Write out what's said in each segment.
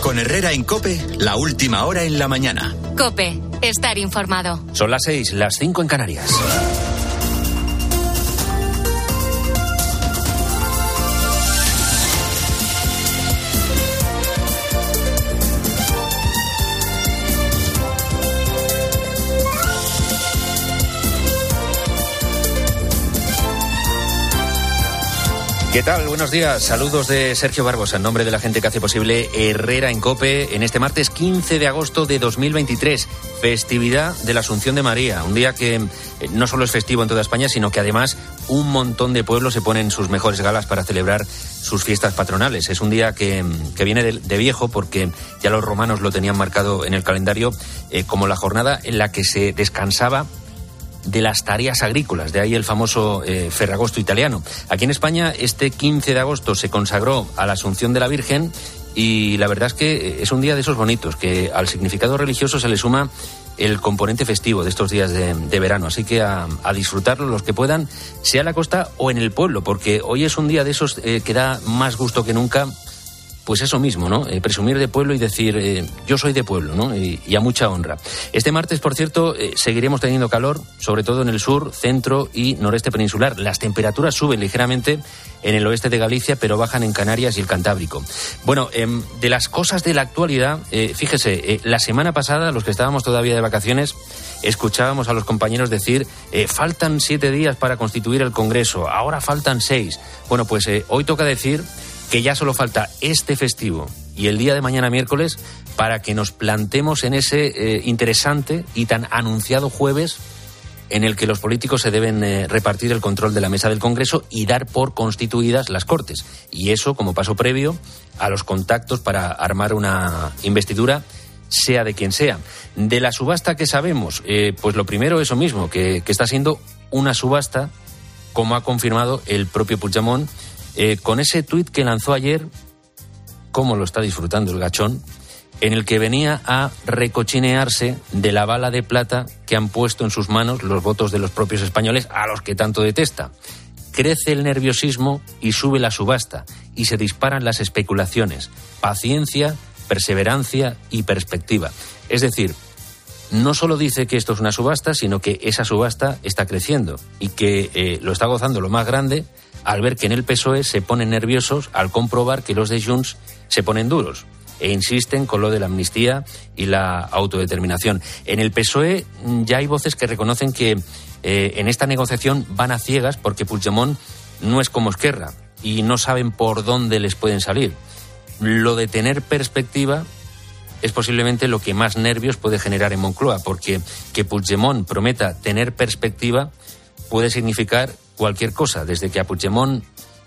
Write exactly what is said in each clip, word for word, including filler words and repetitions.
Con Herrera en COPE, la última hora en la mañana. COPE, estar informado. Son las seis, las cinco en Canarias. ¿Qué tal? Buenos días. Saludos de Sergio Barbosa en nombre de la gente que hace posible Herrera en COPE en este martes quince de agosto de dos mil veintitrés, festividad de la Asunción de María, un día que no solo es festivo en toda España, sino que además un montón de pueblos se ponen sus mejores galas para celebrar sus fiestas patronales. Es un día que, que viene de, de viejo porque ya los romanos lo tenían marcado en el calendario eh, como la jornada en la que se descansaba de las tareas agrícolas, de ahí el famoso eh, Ferragosto italiano. Aquí en España este quince de agosto se consagró a la Asunción de la Virgen y la verdad es que es un día de esos bonitos, que al significado religioso se le suma el componente festivo de estos días de, de verano, así que a, a disfrutarlo los que puedan, sea en la costa o en el pueblo, porque hoy es un día de esos eh, que da más gusto que nunca. Pues eso mismo, ¿no? Eh, presumir de pueblo y decir, eh, yo soy de pueblo, ¿no? Y, y a mucha honra. Este martes, por cierto, eh, seguiremos teniendo calor, sobre todo en el sur, centro y noreste peninsular. Las temperaturas suben ligeramente en el oeste de Galicia, pero bajan en Canarias y el Cantábrico. Bueno, eh, de las cosas de la actualidad, eh, fíjese, eh, la semana pasada, los que estábamos todavía de vacaciones, escuchábamos a los compañeros decir, eh, faltan siete días para constituir el Congreso, ahora faltan seis. Bueno, pues eh, hoy toca decir que ya solo falta este festivo y el día de mañana miércoles para que nos plantemos en ese eh, interesante y tan anunciado jueves en el que los políticos se deben eh, repartir el control de la mesa del Congreso y dar por constituidas las Cortes. Y eso como paso previo a los contactos para armar una investidura, sea de quien sea. De la subasta que sabemos, eh, pues lo primero eso mismo, que, que está siendo una subasta, como ha confirmado el propio Puigdemont, Eh, con ese tuit que lanzó ayer, cómo lo está disfrutando el gachón, en el que venía a recochinearse de la bala de plata que han puesto en sus manos los votos de los propios españoles, a los que tanto detesta. Crece el nerviosismo y sube la subasta, y se disparan las especulaciones. Paciencia, perseverancia y perspectiva. Es decir, no solo dice que esto es una subasta, sino que esa subasta está creciendo y que eh, lo está gozando lo más grande al ver que en el P S O E se ponen nerviosos al comprobar que los de Junts se ponen duros e insisten con lo de la amnistía y la autodeterminación. En el P S O E ya hay voces que reconocen que eh, en esta negociación van a ciegas porque Puigdemont no es como Esquerra y no saben por dónde les pueden salir. Lo de tener perspectiva es posiblemente lo que más nervios puede generar en Moncloa, porque que Puigdemont prometa tener perspectiva puede significar cualquier cosa, desde que a Puigdemont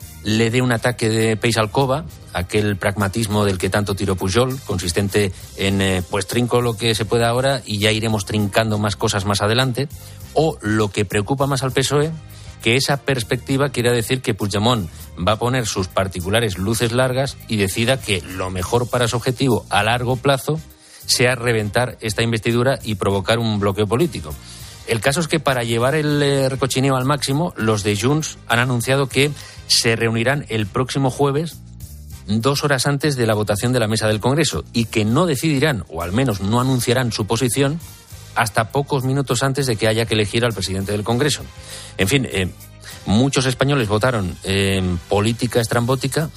le dé un ataque de peix al cova, aquel pragmatismo del que tanto tiró Pujol, consistente en eh, pues trinco lo que se pueda ahora y ya iremos trincando más cosas más adelante, o lo que preocupa más al P S O E, que esa perspectiva quiere decir que Puigdemont va a poner sus particulares luces largas y decida que lo mejor para su objetivo a largo plazo sea reventar esta investidura y provocar un bloqueo político. El caso es que para llevar el eh, recochineo al máximo, los de Junts han anunciado que se reunirán el próximo jueves, dos horas antes de la votación de la mesa del Congreso, y que no decidirán, o al menos no anunciarán su posición, hasta pocos minutos antes de que haya que elegir al presidente del Congreso. En fin, eh, muchos españoles votaron eh, política estrambótica,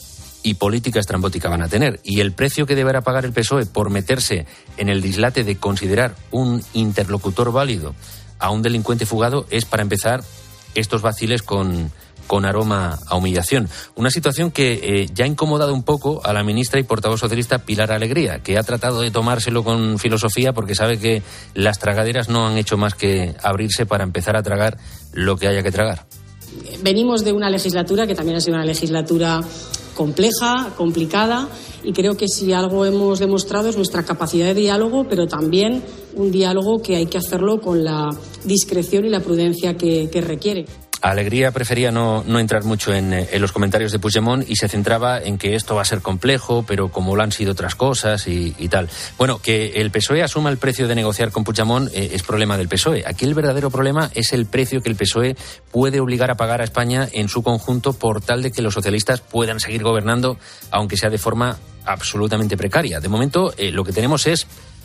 y política estrambótica van a tener. Y el precio que deberá pagar el P S O E por meterse en el dislate de considerar un interlocutor válido a un delincuente fugado es, para empezar, estos vaciles con, con aroma a humillación. Una situación que eh, ya ha incomodado un poco a la ministra y portavoz socialista Pilar Alegría, que ha tratado de tomárselo con filosofía porque sabe que las tragaderas no han hecho más que abrirse para empezar a tragar lo que haya que tragar. Venimos de una legislatura que también ha sido una legislatura compleja, complicada, y creo que si algo hemos demostrado es nuestra capacidad de diálogo, pero también un diálogo que hay que hacerlo con la discreción y la prudencia que, que requiere. Alegría prefería no, no entrar mucho en, en los comentarios de Puigdemont y se centraba en que esto va a ser complejo, pero como lo han sido otras cosas y, y tal. Bueno, que el P S O E asuma el precio de negociar con Puigdemont eh, es problema del P S O E. Aquí el verdadero problema es el precio que el P S O E puede obligar a pagar a España en su conjunto por tal de que los socialistas puedan seguir gobernando, aunque sea de forma absolutamente precaria. De momento, eh, lo que tenemos es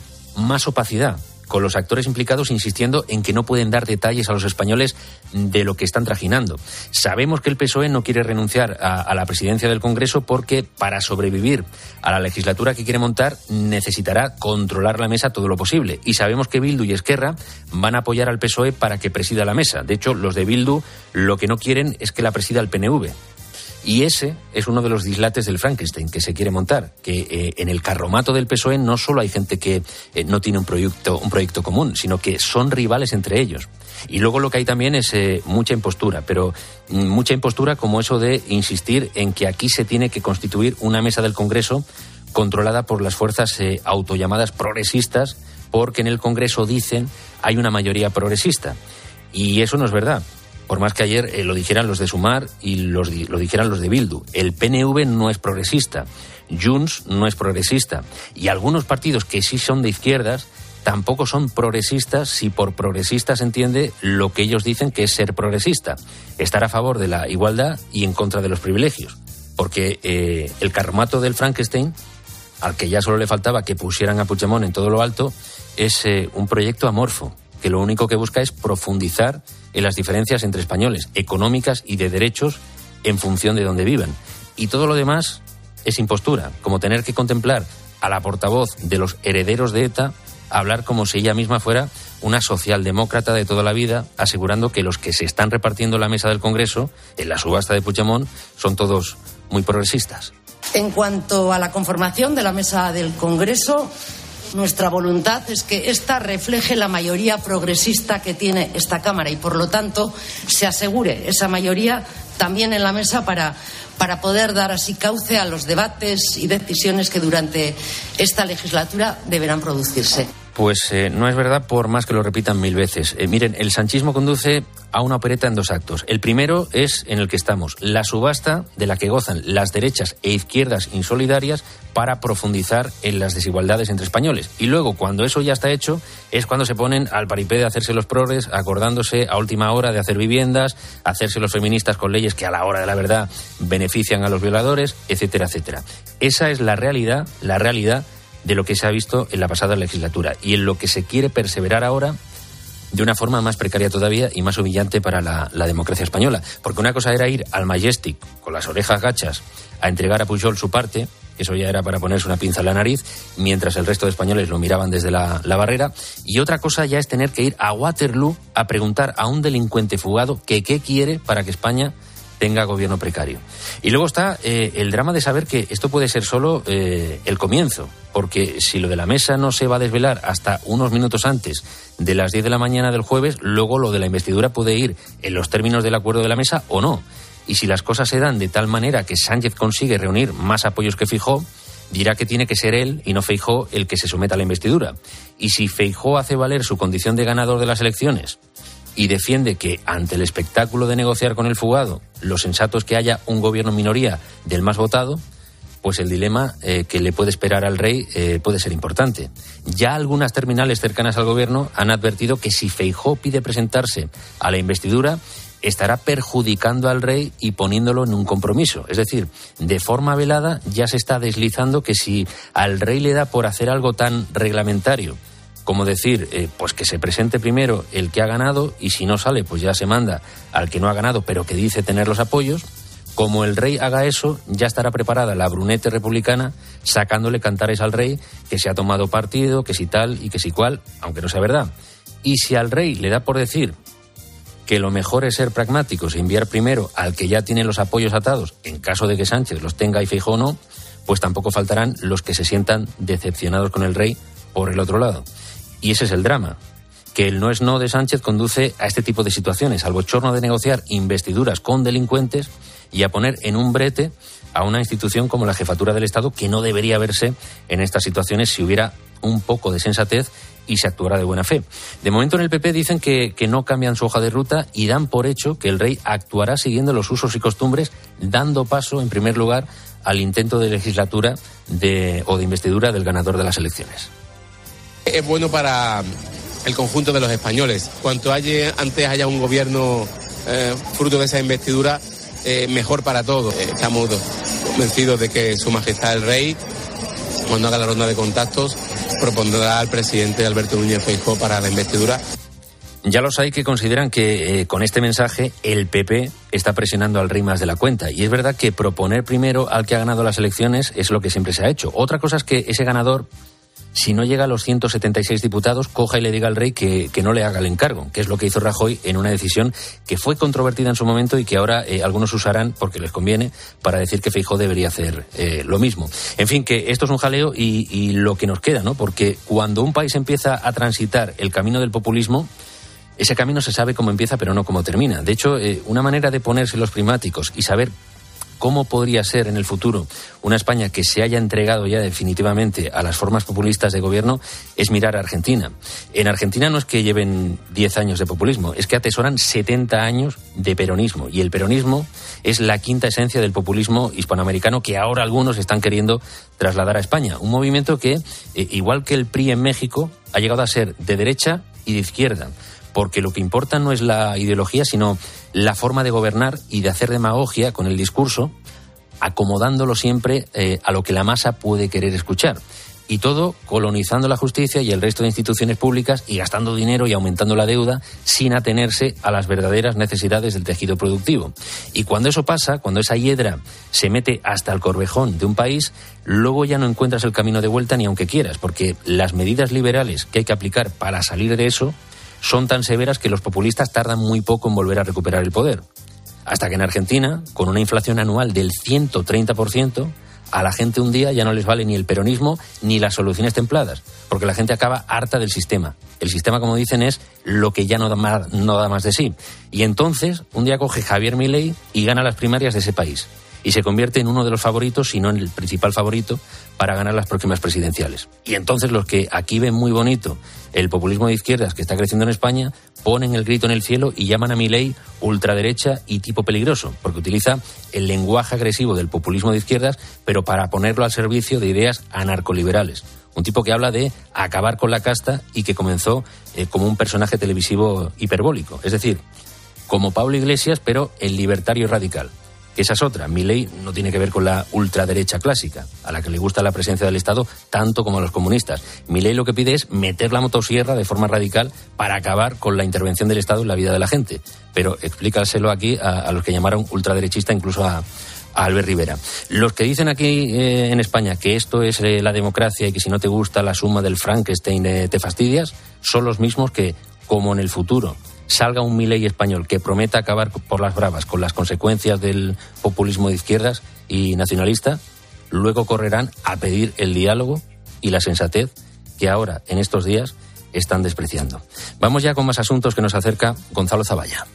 más opacidad, con los actores implicados insistiendo en que no pueden dar detalles a los españoles de lo que están trajinando. Sabemos que el P S O E no quiere renunciar a, a la presidencia del Congreso porque para sobrevivir a la legislatura que quiere montar necesitará controlar la mesa todo lo posible. Y sabemos que Bildu y Esquerra van a apoyar al P S O E para que presida la mesa. De hecho, los de Bildu lo que no quieren es que la presida el P N V. Y ese es uno de los dislates del Frankenstein que se quiere montar, que eh, en el carromato del P S O E no solo hay gente que eh, no tiene un proyecto, un proyecto común, sino que son rivales entre ellos. Y luego lo que hay también es eh, mucha impostura, pero mm, mucha impostura como eso de insistir en que aquí se tiene que constituir una mesa del Congreso controlada por las fuerzas eh, autollamadas progresistas, porque en el Congreso dicen hay una mayoría progresista. Y eso no es verdad. Por más que ayer eh, lo dijeran los de Sumar y los, lo dijeran los de Bildu. El P N V no es progresista, Junts no es progresista. Y algunos partidos que sí son de izquierdas tampoco son progresistas si por progresista se entiende lo que ellos dicen que es ser progresista. Estar a favor de la igualdad y en contra de los privilegios. Porque eh, el carromato del Frankenstein, al que ya solo le faltaba que pusieran a Puigdemont en todo lo alto, es eh, un proyecto amorfo, que lo único que busca es profundizar en las diferencias entre españoles, económicas y de derechos en función de donde vivan. Y todo lo demás es impostura, como tener que contemplar a la portavoz de los herederos de ETA hablar como si ella misma fuera una socialdemócrata de toda la vida, asegurando que los que se están repartiendo la mesa del Congreso, en la subasta de Puigdemont, son todos muy progresistas. En cuanto a la conformación de la mesa del Congreso, nuestra voluntad es que ésta refleje la mayoría progresista que tiene esta Cámara y, por lo tanto, se asegure esa mayoría también en la mesa para, para poder dar así cauce a los debates y decisiones que durante esta legislatura deberán producirse. Pues eh, no es verdad, por más que lo repitan mil veces. Eh, miren, el sanchismo conduce a una opereta en dos actos. El primero es en el que estamos, la subasta de la que gozan las derechas e izquierdas insolidarias para profundizar en las desigualdades entre españoles. Y luego, cuando eso ya está hecho, es cuando se ponen al paripé de hacerse los progres, acordándose a última hora de hacer viviendas, hacerse los feministas con leyes que a la hora de la verdad benefician a los violadores, etcétera, etcétera. Esa es la realidad, la realidad de lo que se ha visto en la pasada legislatura y en lo que se quiere perseverar ahora de una forma más precaria todavía y más humillante para la, la democracia española. Porque una cosa era ir al Majestic con las orejas gachas a entregar a Pujol su parte, eso ya era para ponerse una pinza en la nariz, mientras el resto de españoles lo miraban desde la, la barrera, y otra cosa ya es tener que ir a Waterloo a preguntar a un delincuente fugado que qué quiere para que España tenga gobierno precario. Y luego está eh, el drama de saber que esto puede ser solo eh, el comienzo, porque si lo de la mesa no se va a desvelar hasta unos minutos antes de las diez de la mañana del jueves, luego lo de la investidura puede ir en los términos del acuerdo de la mesa o no. Y si las cosas se dan de tal manera que Sánchez consigue reunir más apoyos que Feijóo, dirá que tiene que ser él y no Feijóo el que se someta a la investidura. Y si Feijóo hace valer su condición de ganador de las elecciones y defiende que, ante el espectáculo de negociar con el fugado, lo sensato es que haya un gobierno minoría del más votado, pues el dilema eh, que le puede esperar al rey eh, puede ser importante. Ya algunas terminales cercanas al gobierno han advertido que si Feijóo pide presentarse a la investidura, estará perjudicando al rey y poniéndolo en un compromiso. Es decir, de forma velada ya se está deslizando que si al rey le da por hacer algo tan reglamentario como decir, eh, pues que se presente primero el que ha ganado y si no sale, pues ya se manda al que no ha ganado, pero que dice tener los apoyos. Como el rey haga eso, ya estará preparada la brunete republicana sacándole cantares al rey que se ha tomado partido, que si tal y que si cual, aunque no sea verdad. Y si al rey le da por decir que lo mejor es ser pragmáticos e enviar primero al que ya tiene los apoyos atados, en caso de que Sánchez los tenga y Feijóo no, pues tampoco faltarán los que se sientan decepcionados con el rey por el otro lado. Y ese es el drama, que el no es no de Sánchez conduce a este tipo de situaciones, al bochorno de negociar investiduras con delincuentes y a poner en un brete a una institución como la Jefatura del Estado, que no debería verse en estas situaciones si hubiera un poco de sensatez y se actuara de buena fe. De momento en el P P dicen que, que no cambian su hoja de ruta y dan por hecho que el rey actuará siguiendo los usos y costumbres, dando paso, en primer lugar, al intento de legislatura de, o de investidura del ganador de las elecciones. Es bueno para el conjunto de los españoles. Cuanto haya, antes haya un gobierno eh, fruto de esa investidura, eh, mejor para todos. Eh, estamos convencidos de que Su Majestad el Rey cuando haga la ronda de contactos, propondrá al presidente Alberto Núñez Feijóo para la investidura. Ya los hay que consideran que eh, con este mensaje el P P está presionando al rey más de la cuenta. Y es verdad que proponer primero al que ha ganado las elecciones es lo que siempre se ha hecho. Otra cosa es que ese ganador, si no llega a los ciento setenta y seis diputados, coja y le diga al rey que, que no le haga el encargo, que es lo que hizo Rajoy en una decisión que fue controvertida en su momento y que ahora eh, algunos usarán, porque les conviene, para decir que Feijóo debería hacer eh, lo mismo. En fin, que esto es un jaleo y, y lo que nos queda, ¿no? Porque cuando un país empieza a transitar el camino del populismo, ese camino se sabe cómo empieza, pero no cómo termina. De hecho, eh, una manera de ponerse los prismáticos y saber cómo podría ser en el futuro una España que se haya entregado ya definitivamente a las formas populistas de gobierno es mirar a Argentina. En Argentina no es que lleven diez años de populismo, es que atesoran setenta años de peronismo. Y el peronismo es la quinta esencia del populismo hispanoamericano que ahora algunos están queriendo trasladar a España. Un movimiento que, eh, igual que el P R I en México, ha llegado a ser de derecha y de izquierda. Porque lo que importa no es la ideología, sino la forma de gobernar y de hacer demagogia con el discurso, acomodándolo siempre eh, a lo que la masa puede querer escuchar. Y todo colonizando la justicia y el resto de instituciones públicas y gastando dinero y aumentando la deuda sin atenerse a las verdaderas necesidades del tejido productivo. Y cuando eso pasa, cuando esa hiedra se mete hasta el corvejón de un país, luego ya no encuentras el camino de vuelta ni aunque quieras, porque las medidas liberales que hay que aplicar para salir de eso son tan severas que los populistas tardan muy poco en volver a recuperar el poder. Hasta que en Argentina, con una inflación anual del ciento treinta por ciento, a la gente un día ya no les vale ni el peronismo ni las soluciones templadas, porque la gente acaba harta del sistema. El sistema, como dicen, es lo que ya no da más, no da más de sí. Y entonces, un día coge Javier Milei y gana las primarias de ese país. Y se convierte en uno de los favoritos, si no en el principal favorito, para ganar las próximas presidenciales. Y entonces los que aquí ven muy bonito el populismo de izquierdas que está creciendo en España, ponen el grito en el cielo y llaman a Milei ultraderecha y tipo peligroso, porque utiliza el lenguaje agresivo del populismo de izquierdas, pero para ponerlo al servicio de ideas anarcoliberales. Un tipo que habla de acabar con la casta y que comenzó eh, como un personaje televisivo hiperbólico. Es decir, como Pablo Iglesias, pero el libertario radical. Esa es otra. Milei no tiene que ver con la ultraderecha clásica, a la que le gusta la presencia del Estado tanto como a los comunistas. Milei lo que pide es meter la motosierra de forma radical para acabar con la intervención del Estado en la vida de la gente. Pero explícaselo aquí a, a los que llamaron ultraderechista, incluso a, a Albert Rivera. Los que dicen aquí eh, en España que esto es eh, la democracia y que si no te gusta la suma del Frankenstein eh, te fastidias, son los mismos que, como en el futuro salga un Milei español que prometa acabar por las bravas con las consecuencias del populismo de izquierdas y nacionalista, luego correrán a pedir el diálogo y la sensatez que ahora, en estos días, están despreciando. Vamos ya con más asuntos que nos acerca Gonzalo Zavalla.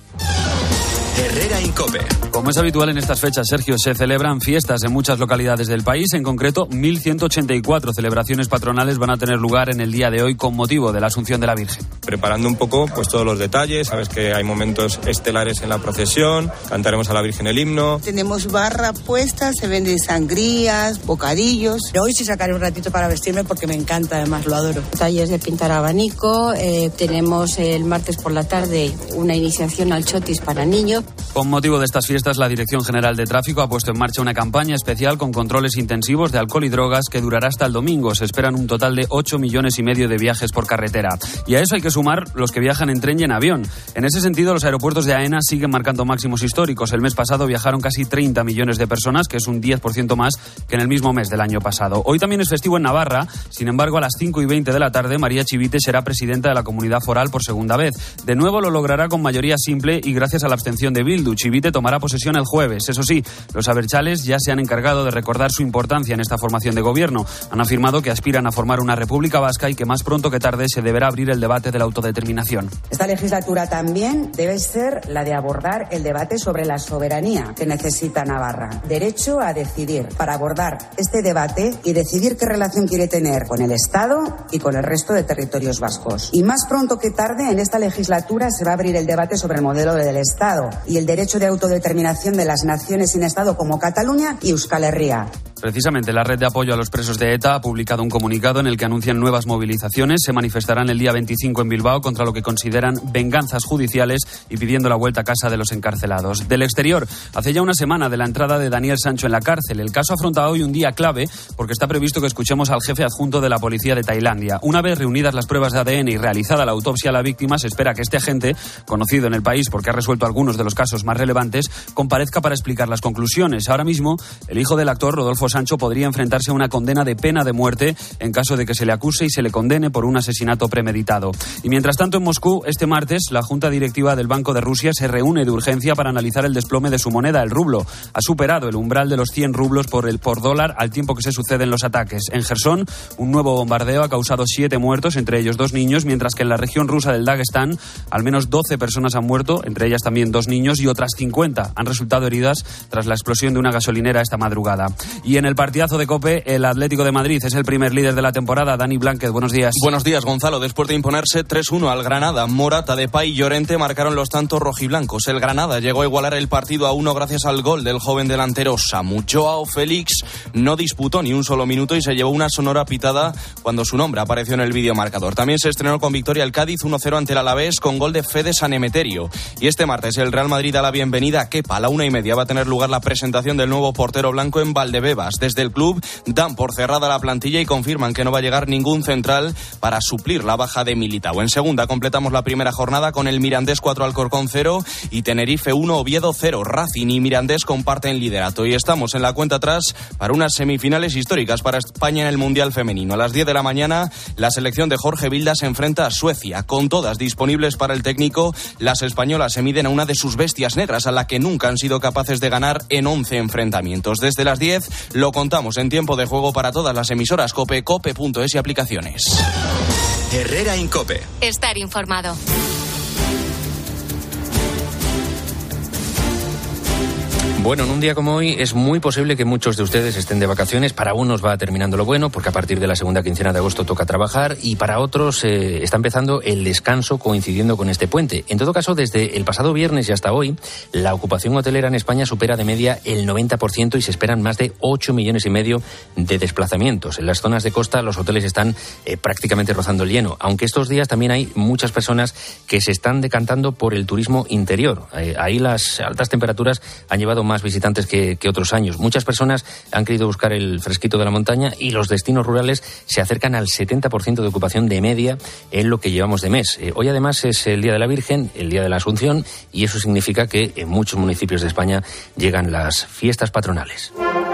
Herrera Incope. Como es habitual en estas fechas, Sergio, se celebran fiestas en muchas localidades del país. En concreto, mil ciento ochenta y cuatro celebraciones patronales van a tener lugar en el día de hoy con motivo de la Asunción de la Virgen. Preparando un poco pues todos los detalles, sabes que hay momentos estelares en la procesión, cantaremos a la Virgen el himno. Tenemos barra puesta, se venden sangrías, bocadillos. Hoy sí sacaré un ratito para vestirme porque me encanta, además lo adoro. Talleres de pintar abanico, eh, tenemos el martes por la tarde una iniciación al chotis para niños. Con motivo de estas fiestas, la Dirección General de Tráfico ha puesto en marcha una campaña especial con controles intensivos de alcohol y drogas que durará hasta el domingo. Se esperan un total de ocho millones y medio de viajes por carretera. Y a eso hay que sumar los que viajan en tren y en avión. En ese sentido, los aeropuertos de AENA siguen marcando máximos históricos. El mes pasado viajaron casi treinta millones de personas, que es un diez por ciento más que en el mismo mes del año pasado. Hoy también es festivo en Navarra. Sin embargo, a las cinco y veinte de la tarde, María Chivite será presidenta de la Comunidad Foral por segunda vez. De nuevo lo logrará con mayoría simple y gracias a la abstención de Bildu. Chivite tomará posesión el jueves. Eso sí, los abertzales ya se han encargado de recordar su importancia en esta formación de gobierno. Han afirmado que aspiran a formar una república vasca y que más pronto que tarde se deberá abrir el debate de la autodeterminación. Esta legislatura también debe ser la de abordar el debate sobre la soberanía que necesita Navarra. Derecho a decidir, para abordar este debate y decidir qué relación quiere tener con el Estado y con el resto de territorios vascos. Y más pronto que tarde en esta legislatura se va a abrir el debate sobre el modelo del Estado y el derecho de autodeterminación de las naciones sin Estado como Cataluña y Euskal Herria. Precisamente la red de apoyo a los presos de ETA ha publicado un comunicado en el que anuncian nuevas movilizaciones. Se manifestarán el día veinticinco en Bilbao contra lo que consideran venganzas judiciales y pidiendo la vuelta a casa de los encarcelados. Del exterior, hace ya una semana de la entrada de Daniel Sancho en la cárcel. El caso afronta hoy un día clave porque está previsto que escuchemos al jefe adjunto de la policía de Tailandia. Una vez reunidas las pruebas de A D N y realizada la autopsia a la víctima, se espera que este agente, conocido en el país porque ha resuelto algunos de los casos más relevantes, comparezca para explicar las conclusiones. Ahora mismo, el hijo del actor, Rodolfo Sancho, podría enfrentarse a una condena de pena de muerte en caso de que se le acuse y se le condene por un asesinato premeditado. Y mientras tanto, en Moscú, este martes, la Junta Directiva del Banco de Rusia se reúne de urgencia para analizar el desplome de su moneda, el rublo. Ha superado el umbral de los cien rublos por, el, por dólar al tiempo que se suceden los ataques. En Jersón, un nuevo bombardeo ha causado siete muertos, entre ellos dos niños, mientras que en la región rusa del Dagestán, al menos doce personas han muerto, entre ellas también dos niños, y otras cincuenta han resultado heridas tras la explosión de una gasolinera esta madrugada. Y en el partidazo de COPE, el Atlético de Madrid es el primer líder de la temporada. Dani Blanquez, buenos días. Buenos días, Gonzalo. Después de imponerse tres uno al Granada, Morata, Depay y Llorente marcaron los tantos rojiblancos. El Granada llegó a igualar el partido a uno gracias al gol del joven delantero Samu. Joao Félix no disputó ni un solo minuto y se llevó una sonora pitada cuando su nombre apareció en el videomarcador. También se estrenó con victoria el Cádiz uno cero ante el Alavés con gol de Fede Sanemeterio. Y este martes el Real Madrid da la bienvenida a Kepa. A la una y media va a tener lugar la presentación del nuevo portero blanco en Valdebebas. Desde el club dan por cerrada la plantilla y confirman que no va a llegar ningún central para suplir la baja de Militao. En segunda completamos la primera jornada con el Mirandés cuatro Alcorcón cero y Tenerife uno Oviedo cero. Racing y Mirandés comparten liderato y estamos en la cuenta atrás para unas semifinales históricas para España en el Mundial Femenino. A las diez de la mañana la selección de Jorge Vilda se enfrenta a Suecia. Con todas disponibles para el técnico, las españolas se miden a una de sus bestias negras a la que nunca han sido capaces de ganar en once enfrentamientos. Desde las diez lo contamos en tiempo de juego para todas las emisoras COPE, cope punto es y aplicaciones. Herrera en COPE. Estar informado. Bueno, en un día como hoy es muy posible que muchos de ustedes estén de vacaciones. Para unos va terminando lo bueno, porque a partir de la segunda quincena de agosto toca trabajar, y para otros eh, está empezando el descanso coincidiendo con este puente. En todo caso, desde el pasado viernes y hasta hoy, la ocupación hotelera en España supera de media el noventa por ciento y se esperan más de ocho millones y medio de desplazamientos. En las zonas de costa los hoteles están eh, prácticamente rozando el lleno, aunque estos días también hay muchas personas que se están decantando por el turismo interior. Eh, ahí las altas temperaturas han llevado más visitantes que, que otros años. Muchas personas han querido buscar el fresquito de la montaña y los destinos rurales se acercan al setenta por ciento de ocupación de media en lo que llevamos de mes. Eh, hoy además es el Día de la Virgen, el Día de la Asunción, y eso significa que en muchos municipios de España llegan las fiestas patronales.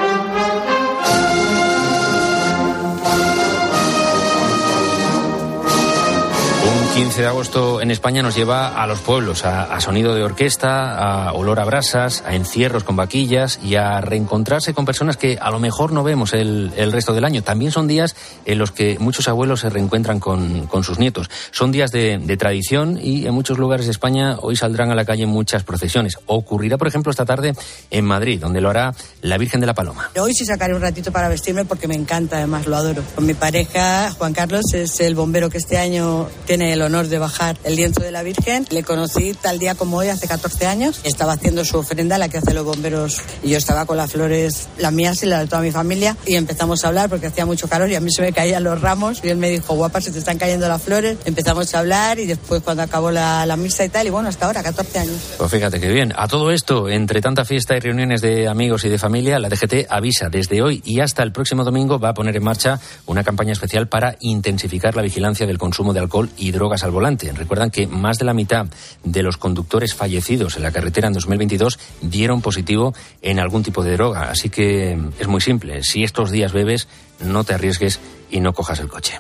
quince de agosto en España nos lleva a los pueblos, a, a sonido de orquesta, a olor a brasas, a encierros con vaquillas y a reencontrarse con personas que a lo mejor no vemos el, el resto del año. También son días en los que muchos abuelos se reencuentran con, con sus nietos. Son días de, de tradición y en muchos lugares de España hoy saldrán a la calle muchas procesiones. Ocurrirá, por ejemplo, esta tarde en Madrid, donde lo hará la Virgen de la Paloma. Hoy sí sacaré un ratito para vestirme porque me encanta, además lo adoro. Con mi pareja, Juan Carlos, es el bombero que este año tiene el honor de bajar el lienzo de la Virgen. Le conocí tal día como hoy, hace catorce años. Estaba haciendo su ofrenda, la que hacen los bomberos, y yo estaba con las flores, las mías y las de toda mi familia, y empezamos a hablar porque hacía mucho calor y a mí se me caían los ramos, y él me dijo, guapa, se te están cayendo las flores. Empezamos a hablar y después cuando acabó la, la misa y tal, y bueno, hasta ahora, catorce años. Pues fíjate qué bien. A todo esto, entre tanta fiesta y reuniones de amigos y de familia, la D G T avisa, desde hoy y hasta el próximo domingo va a poner en marcha una campaña especial para intensificar la vigilancia del consumo de alcohol y drogas al volante. Recuerdan que más de la mitad de los conductores fallecidos en la carretera en dos mil veintidós dieron positivo en algún tipo de droga. Así que es muy simple. Si estos días bebes, no te arriesgues y no cojas el coche.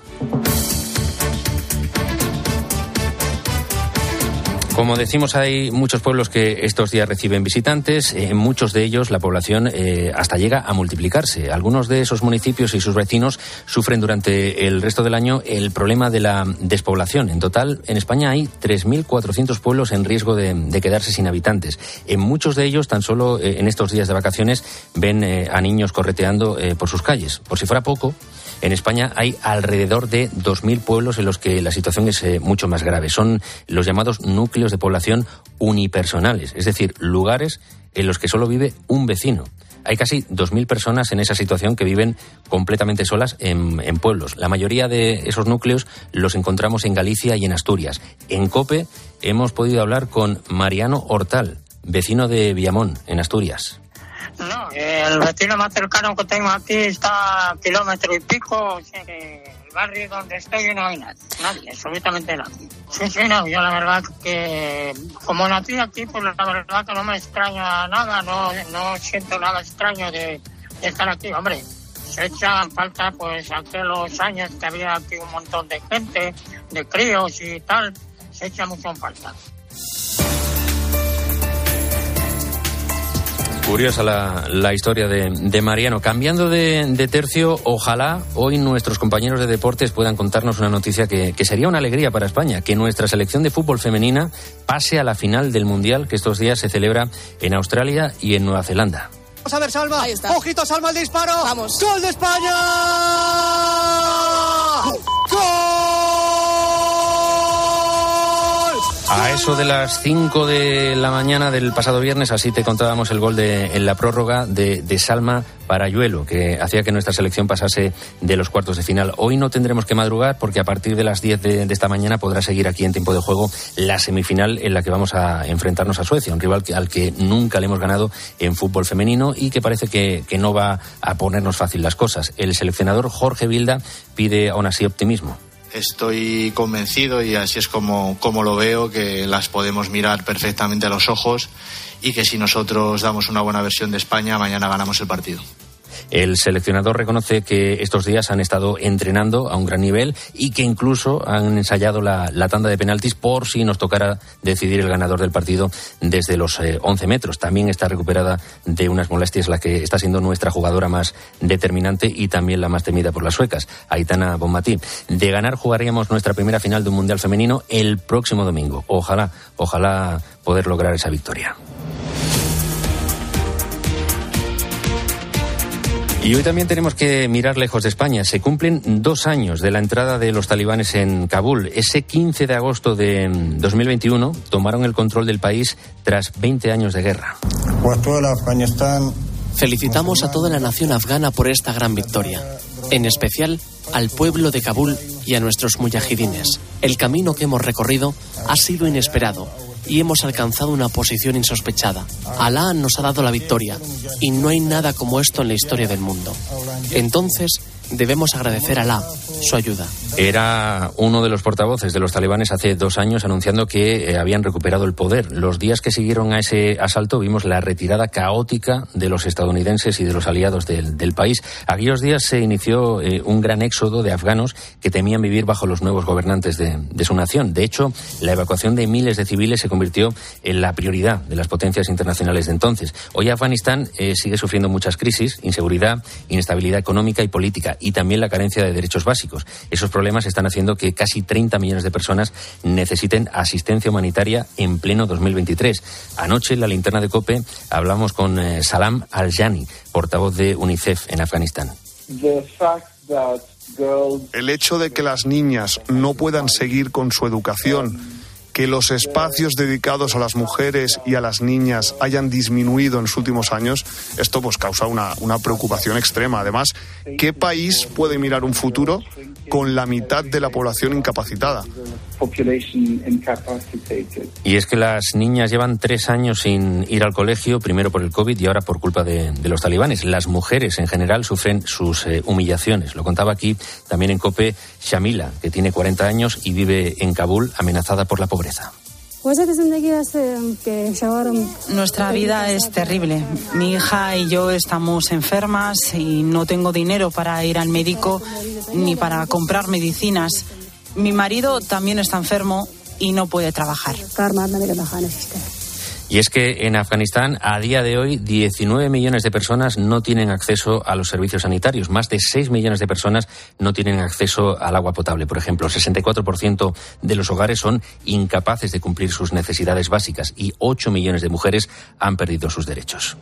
Como decimos, hay muchos pueblos que estos días reciben visitantes. En muchos de ellos la población eh, hasta llega a multiplicarse. Algunos de esos municipios y sus vecinos sufren durante el resto del año el problema de la despoblación. En total, en España hay tres mil cuatrocientos pueblos en riesgo de, de quedarse sin habitantes. En muchos de ellos, tan solo eh, en estos días de vacaciones, ven eh, a niños correteando eh, por sus calles. Por si fuera poco, en España hay alrededor de dos mil pueblos en los que la situación es eh, mucho más grave. Son los llamados núcleos de población unipersonales, es decir, lugares en los que solo vive un vecino. Hay casi dos mil personas en esa situación que viven completamente solas en, en pueblos. La mayoría de esos núcleos los encontramos en Galicia y en Asturias. En COPE hemos podido hablar con Mariano Hortal, vecino de Villamón, en Asturias. No, el vecino más cercano que tengo aquí está a kilómetro y pico, o sea que el barrio donde estoy no hay nadie, nadie, absolutamente nadie. Sí, sí, no, yo la verdad que como nací aquí, pues la verdad que no me extraña nada, no, no siento nada extraño de, de estar aquí, hombre. Se echan falta pues aquellos años que había aquí un montón de gente, de críos y tal, se echa mucho en falta. Curiosa la, la historia de, de Mariano. Cambiando de, de tercio, ojalá hoy nuestros compañeros de deportes puedan contarnos una noticia que, que sería una alegría para España, que nuestra selección de fútbol femenina pase a la final del Mundial que estos días se celebra en Australia y en Nueva Zelanda. Vamos a ver, Salma. Ojito, Salma, el disparo. Vamos. ¡Gol de España! ¡Gol! A eso de las cinco de la mañana del pasado viernes, así te contábamos el gol de, en la prórroga de, de Salma Parayuelo, que hacía que nuestra selección pasase de los cuartos de final. Hoy no tendremos que madrugar porque a partir de las diez de, de esta mañana podrá seguir aquí en tiempo de juego la semifinal en la que vamos a enfrentarnos a Suecia, un rival que, al que nunca le hemos ganado en fútbol femenino y que parece que, que no va a ponernos fácil las cosas. El seleccionador Jorge Vilda pide aún así optimismo. Estoy convencido, y así es como, como lo veo, que las podemos mirar perfectamente a los ojos y que si nosotros damos una buena versión de España, mañana ganamos el partido. El seleccionador reconoce que estos días han estado entrenando a un gran nivel y que incluso han ensayado la, la tanda de penaltis por si nos tocara decidir el ganador del partido desde los eh, once metros. También está recuperada de unas molestias, la que está siendo nuestra jugadora más determinante y también la más temida por las suecas, Aitana Bonmatí. De ganar jugaríamos nuestra primera final de un Mundial femenino el próximo domingo. Ojalá, ojalá poder lograr esa victoria. Y hoy también tenemos que mirar lejos de España. Se cumplen dos años de la entrada de los talibanes en Kabul. Ese quince de agosto de dos mil veintiuno tomaron el control del país tras veinte años de guerra. Felicitamos a toda la nación afgana por esta gran victoria, en especial al pueblo de Kabul y a nuestros mujahidines. El camino que hemos recorrido ha sido inesperado y hemos alcanzado una posición insospechada. Alá nos ha dado la victoria y no hay nada como esto en la historia del mundo. Entonces, debemos agradecer a Alá su ayuda. Era uno de los portavoces de los talibanes hace dos años anunciando que eh, habían recuperado el poder. Los días que siguieron a ese asalto vimos la retirada caótica de los estadounidenses y de los aliados del, del país. Aquellos días se inició eh, un gran éxodo de afganos que temían vivir bajo los nuevos gobernantes de, de su nación. De hecho, la evacuación de miles de civiles se convirtió en la prioridad de las potencias internacionales de entonces. Hoy Afganistán eh, sigue sufriendo muchas crisis, inseguridad, inestabilidad económica y política, y también la carencia de derechos básicos. Esos problemas están haciendo que casi treinta millones de personas necesiten asistencia humanitaria en pleno dos mil veintitrés. Anoche en la linterna de COPE hablamos con eh, Salam Al-Jani, portavoz de UNICEF en Afganistán. El hecho de que las niñas no puedan seguir con su educación, que los espacios dedicados a las mujeres y a las niñas hayan disminuido en los últimos años, esto pues causa una, una preocupación extrema. Además, ¿qué país puede mirar un futuro con la mitad de la población incapacitada? Y es que las niñas llevan tres años sin ir al colegio, primero por el COVID y ahora por culpa de, de los talibanes. Las mujeres en general sufren sus eh, humillaciones. Lo contaba aquí también en COPE Shamila, que tiene cuarenta años y vive en Kabul amenazada por la pobreza. Nuestra vida es terrible. Mi hija y yo estamos enfermas y no tengo dinero para ir al médico ni para comprar medicinas. Mi marido también está enfermo y no puede trabajar. Y es que en Afganistán, a día de hoy, diecinueve millones de personas no tienen acceso a los servicios sanitarios. Más de seis millones de personas no tienen acceso al agua potable, por ejemplo. sesenta y cuatro por ciento de los hogares son incapaces de cumplir sus necesidades básicas y ocho millones de mujeres han perdido sus derechos.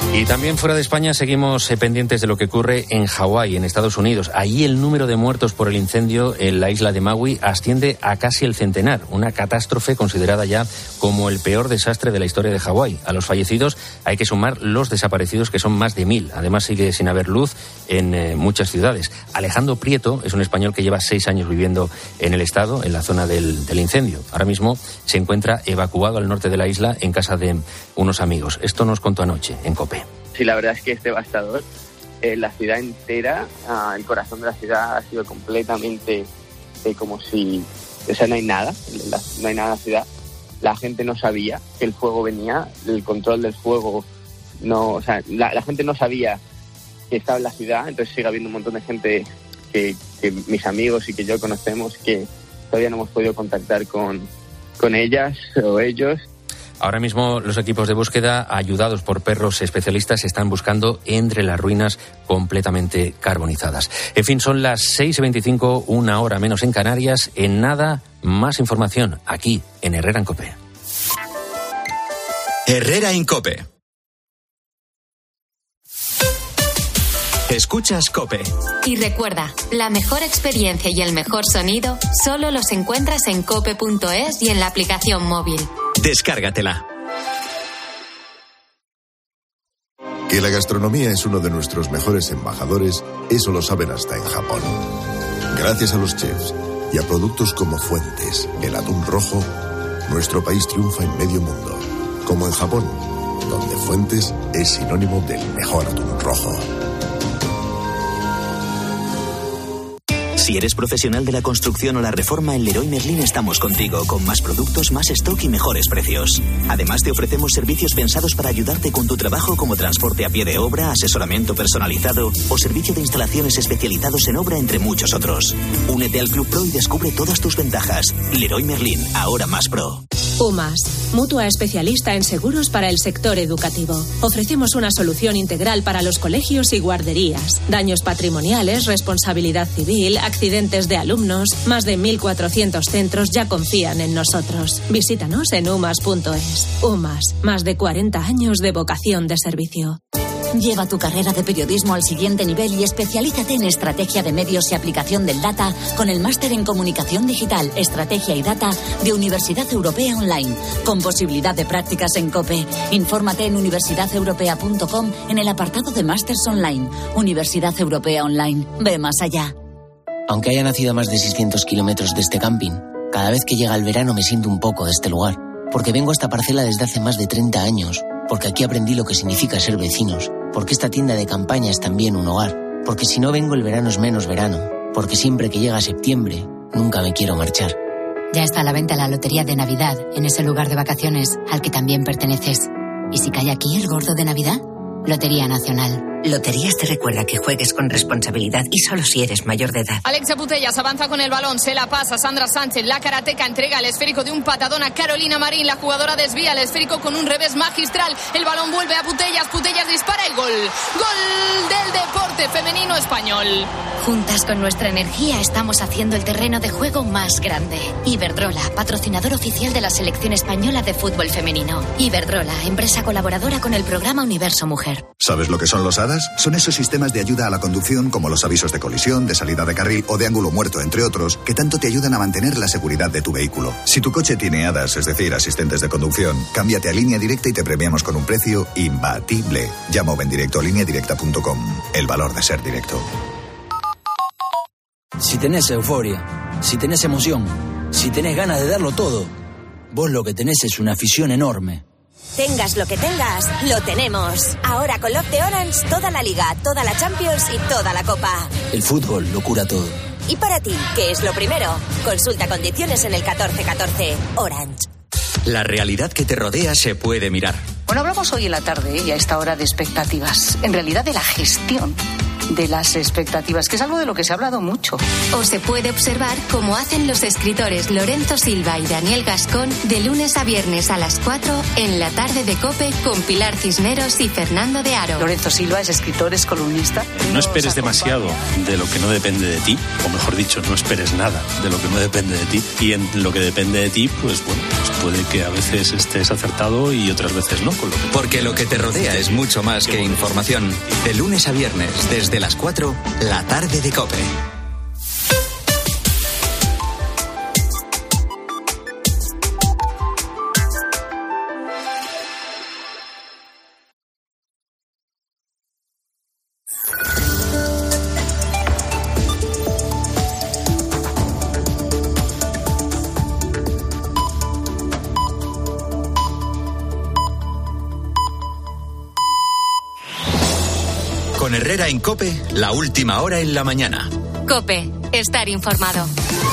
Y también fuera de España seguimos eh, pendientes de lo que ocurre en Hawái, en Estados Unidos. Allí el número de muertos por el incendio en la isla de Maui asciende a casi el centenar. Una catástrofe considerada ya como el peor desastre de la historia de Hawái. A los fallecidos hay que sumar los desaparecidos, que son más de mil. Además sigue sin haber luz en eh, muchas ciudades. Alejandro Prieto es un español que lleva seis años viviendo en el estado, en la zona del, del incendio. Ahora mismo se encuentra evacuado al norte de la isla en casa de unos amigos. Esto nos contó anoche en COPE. Sí, la verdad es que es devastador. Eh, la ciudad entera, ah, el corazón de la ciudad ha sido completamente eh, como si... O sea, no hay nada, la, no hay nada en la ciudad. La gente no sabía que el fuego venía, el control del fuego no... O sea, la, la gente no sabía que estaba en la ciudad, entonces sigue habiendo un montón de gente que, que mis amigos y que yo conocemos que todavía no hemos podido contactar con, con ellas o ellos. Ahora mismo los equipos de búsqueda, ayudados por perros especialistas, están buscando entre las ruinas completamente carbonizadas. En fin, son las seis y veinticinco, una hora menos en Canarias. En nada, más información aquí en Herrera en COPE. Herrera en COPE. Escuchas COPE. Y recuerda, la mejor experiencia y el mejor sonido solo los encuentras en cope punto es y en la aplicación móvil. Descárgatela. Que la gastronomía es uno de nuestros mejores embajadores, eso lo saben hasta en Japón. Gracias a los chefs y a productos como Fuentes, el atún rojo, nuestro país triunfa en medio mundo. Como en Japón, donde Fuentes es sinónimo del mejor atún rojo. Si eres profesional de la construcción o la reforma, en Leroy Merlin estamos contigo, con más productos, más stock y mejores precios. Además, te ofrecemos servicios pensados para ayudarte con tu trabajo, como transporte a pie de obra, asesoramiento personalizado o servicio de instalaciones especializados en obra, entre muchos otros. Únete al Club Pro y descubre todas tus ventajas. Leroy Merlin, ahora más pro. UMAS, mutua especialista en seguros para el sector educativo. Ofrecemos una solución integral para los colegios y guarderías. Daños patrimoniales, responsabilidad civil, accidentes de alumnos. Más de mil cuatrocientos centros ya confían en nosotros. Visítanos en umas punto es. UMAS, más de cuarenta años de vocación de servicio. Lleva tu carrera de periodismo al siguiente nivel y especialízate en estrategia de medios y aplicación del data con el máster en comunicación digital, estrategia y data de Universidad Europea Online, con posibilidad de prácticas en COPE. Infórmate en universidad europea punto com en el apartado de másters online. Universidad Europea Online. Ve más allá. Aunque haya nacido a más de seiscientos kilómetros de este camping, cada vez que llega el verano me siento un poco de este lugar, porque vengo a esta parcela desde hace más de treinta años, porque aquí aprendí lo que significa ser vecinos, porque esta tienda de campaña es también un hogar, porque si no vengo el verano es menos verano, porque siempre que llega septiembre nunca me quiero marchar. Ya está a la venta la lotería de Navidad en ese lugar de vacaciones al que también perteneces. ¿Y si cae aquí el gordo de Navidad? Lotería Nacional. Loterías te recuerda que juegues con responsabilidad y solo si eres mayor de edad. Alexia Putellas avanza con el balón, se la pasa Sandra Sánchez, la karateca entrega el esférico de un patadón a Carolina Marín, la jugadora desvía el esférico con un revés magistral, el balón vuelve a Putellas, Putellas dispara y gol. Gol del deporte femenino español. Juntas con nuestra energía estamos haciendo el terreno de juego más grande. Iberdrola, patrocinador oficial de la selección española de fútbol femenino. Iberdrola, empresa colaboradora con el programa Universo Mujer. ¿Sabes lo que son los A D A S? Son esos sistemas de ayuda a la conducción, como los avisos de colisión, de salida de carril o de ángulo muerto, entre otros, que tanto te ayudan a mantener la seguridad de tu vehículo. Si tu coche tiene A D A S, es decir, asistentes de conducción, cámbiate a Línea Directa y te premiamos con un precio imbatible. Llama o ven directo a línea directa punto com. El valor de ser directo. Si tenés euforia, si tenés emoción, si tenés ganas de darlo todo, vos lo que tenés es una afición enorme. Tengas lo que tengas, lo tenemos. Ahora con Love de Orange, toda la Liga, toda la Champions y toda la Copa. El fútbol lo cura todo. Y para ti, ¿qué es lo primero? Consulta condiciones en el catorce catorce. Orange. La realidad que te rodea se puede mirar. Bueno, hablamos hoy en la tarde y a esta hora de expectativas. En realidad de la gestión de las expectativas, que es algo de lo que se ha hablado mucho. O se puede observar cómo hacen los escritores Lorenzo Silva y Daniel Gascón de lunes a viernes a las cuatro en la tarde de COPE con Pilar Cisneros y Fernando de Aro. Lorenzo Silva es escritor, es columnista. No esperes demasiado de lo que no depende de ti, o mejor dicho, no esperes nada de lo que no depende de ti. Y en lo que depende de ti, pues bueno, pues puede que a veces estés acertado y otras veces no. Con lo que... Porque lo que te rodea es mucho más que información. De lunes a viernes, desde las cuatro, la tarde de COPE. Con Herrera en COPE, la última hora en la mañana. COPE, estar informado.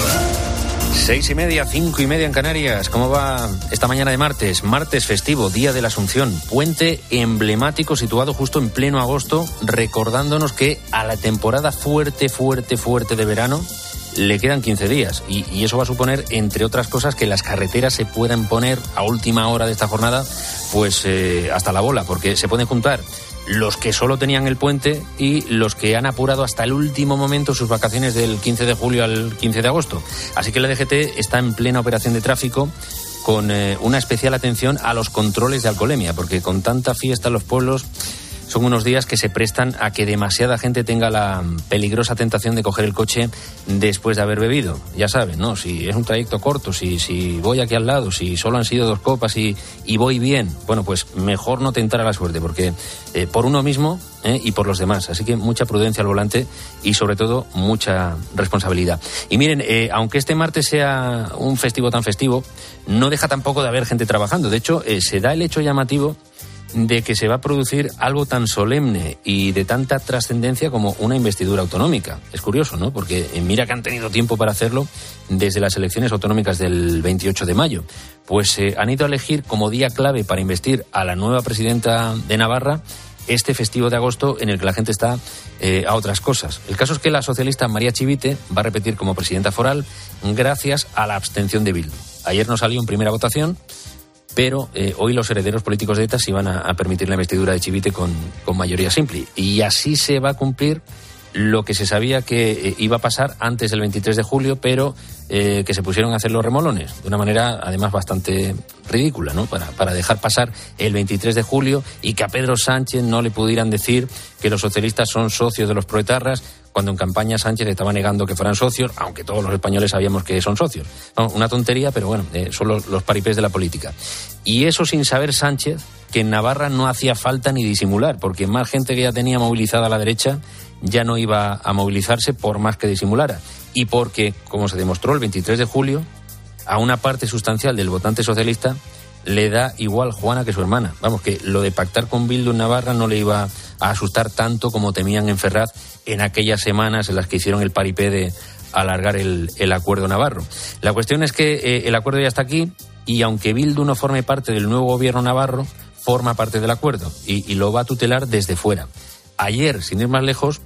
Seis y media, cinco y media en Canarias. ¿Cómo va esta mañana de martes? Martes festivo, Día de la Asunción. Puente emblemático situado justo en pleno agosto, recordándonos que a la temporada fuerte, fuerte, fuerte de verano le quedan quince días. Y, y eso va a suponer, entre otras cosas, que las carreteras se puedan poner a última hora de esta jornada, pues eh, hasta la bola, porque se pueden juntar los que solo tenían el puente y los que han apurado hasta el último momento sus vacaciones del quince de julio al quince de agosto. Así que la D G T está en plena operación de tráfico con eh, una especial atención a los controles de alcoholemia, porque con tanta fiesta en los pueblos son unos días que se prestan a que demasiada gente tenga la peligrosa tentación de coger el coche después de haber bebido. Ya saben, ¿no? Si es un trayecto corto, si, si voy aquí al lado, si solo han sido dos copas y, y voy bien, bueno, pues mejor no tentar a la suerte, porque eh, por uno mismo eh, y por los demás. Así que mucha prudencia al volante y, sobre todo, mucha responsabilidad. Y miren, eh, aunque este martes sea un festivo tan festivo, no deja tampoco de haber gente trabajando. De hecho, eh, se da el hecho llamativo de que se va a producir algo tan solemne y de tanta trascendencia como una investidura autonómica. Es curioso, ¿no? Porque mira que han tenido tiempo para hacerlo desde las elecciones autonómicas del veintiocho de mayo. Pues eh, han ido a elegir como día clave para investir a la nueva presidenta de Navarra este festivo de agosto en el que la gente está eh, a otras cosas. El caso es que la socialista María Chivite va a repetir como presidenta foral gracias a la abstención de Bildu. Ayer no salió en primera votación, pero eh, hoy los herederos políticos de ETA sí van a, a permitir la investidura de Chivite con, con mayoría simple. Y así se va a cumplir lo que se sabía que eh, iba a pasar antes del veintitrés de julio, pero eh, que se pusieron a hacer los remolones, de una manera además bastante ridícula, ¿no? Para, para dejar pasar el veintitrés de julio y que a Pedro Sánchez no le pudieran decir que los socialistas son socios de los proetarras, cuando en campaña Sánchez estaba negando que fueran socios, aunque todos los españoles sabíamos que son socios. No, una tontería, pero bueno, eh, son los, los paripés de la política. Y eso sin saber Sánchez que en Navarra no hacía falta ni disimular, porque más gente que ya tenía movilizada a la derecha ya no iba a movilizarse por más que disimulara. Y porque, como se demostró el veintitrés de julio, a una parte sustancial del votante socialista le da igual Juana que su hermana. Vamos, que lo de pactar con Bildu en Navarra no le iba a asustar tanto como temían en Ferraz en aquellas semanas en las que hicieron el paripé de alargar el, el acuerdo navarro. La cuestión es que eh, el acuerdo ya está aquí y aunque Bildu no forme parte del nuevo gobierno navarro, forma parte del acuerdo y, y lo va a tutelar desde fuera. Ayer, sin ir más lejos,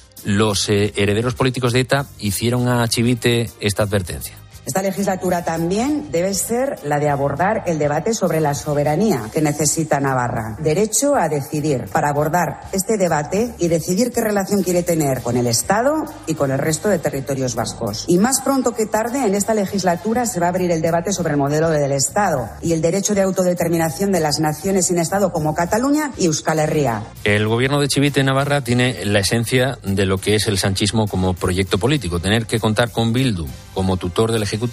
los eh, herederos políticos de ETA hicieron a Chivite esta advertencia. Esta legislatura también debe ser la de abordar el debate sobre la soberanía que necesita Navarra. Derecho a decidir, para abordar este debate y decidir qué relación quiere tener con el Estado y con el resto de territorios vascos. Y más pronto que tarde, en esta legislatura se va a abrir el debate sobre el modelo del Estado y el derecho de autodeterminación de las naciones sin Estado como Cataluña y Euskal Herria. El gobierno de Chivite en Navarra tiene la esencia de lo que es el sanchismo como proyecto político. Tener que contar con Bildu como tutor del Ejecutivo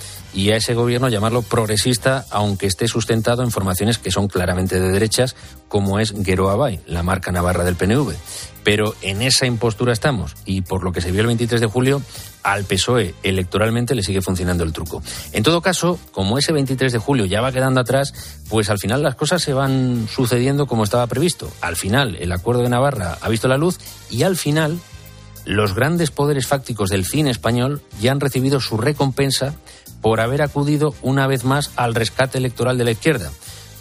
y a ese gobierno llamarlo progresista, aunque esté sustentado en formaciones que son claramente de derechas, como es Geroa Bai, la marca navarra del P N V. Pero en esa impostura estamos, y por lo que se vio el veintitrés de julio, al P S O E electoralmente le sigue funcionando el truco. En todo caso, como ese veintitrés de julio ya va quedando atrás, pues al final las cosas se van sucediendo como estaba previsto. Al final, el acuerdo de Navarra ha visto la luz y al final los grandes poderes fácticos del cine español ya han recibido su recompensa por haber acudido una vez más al rescate electoral de la izquierda.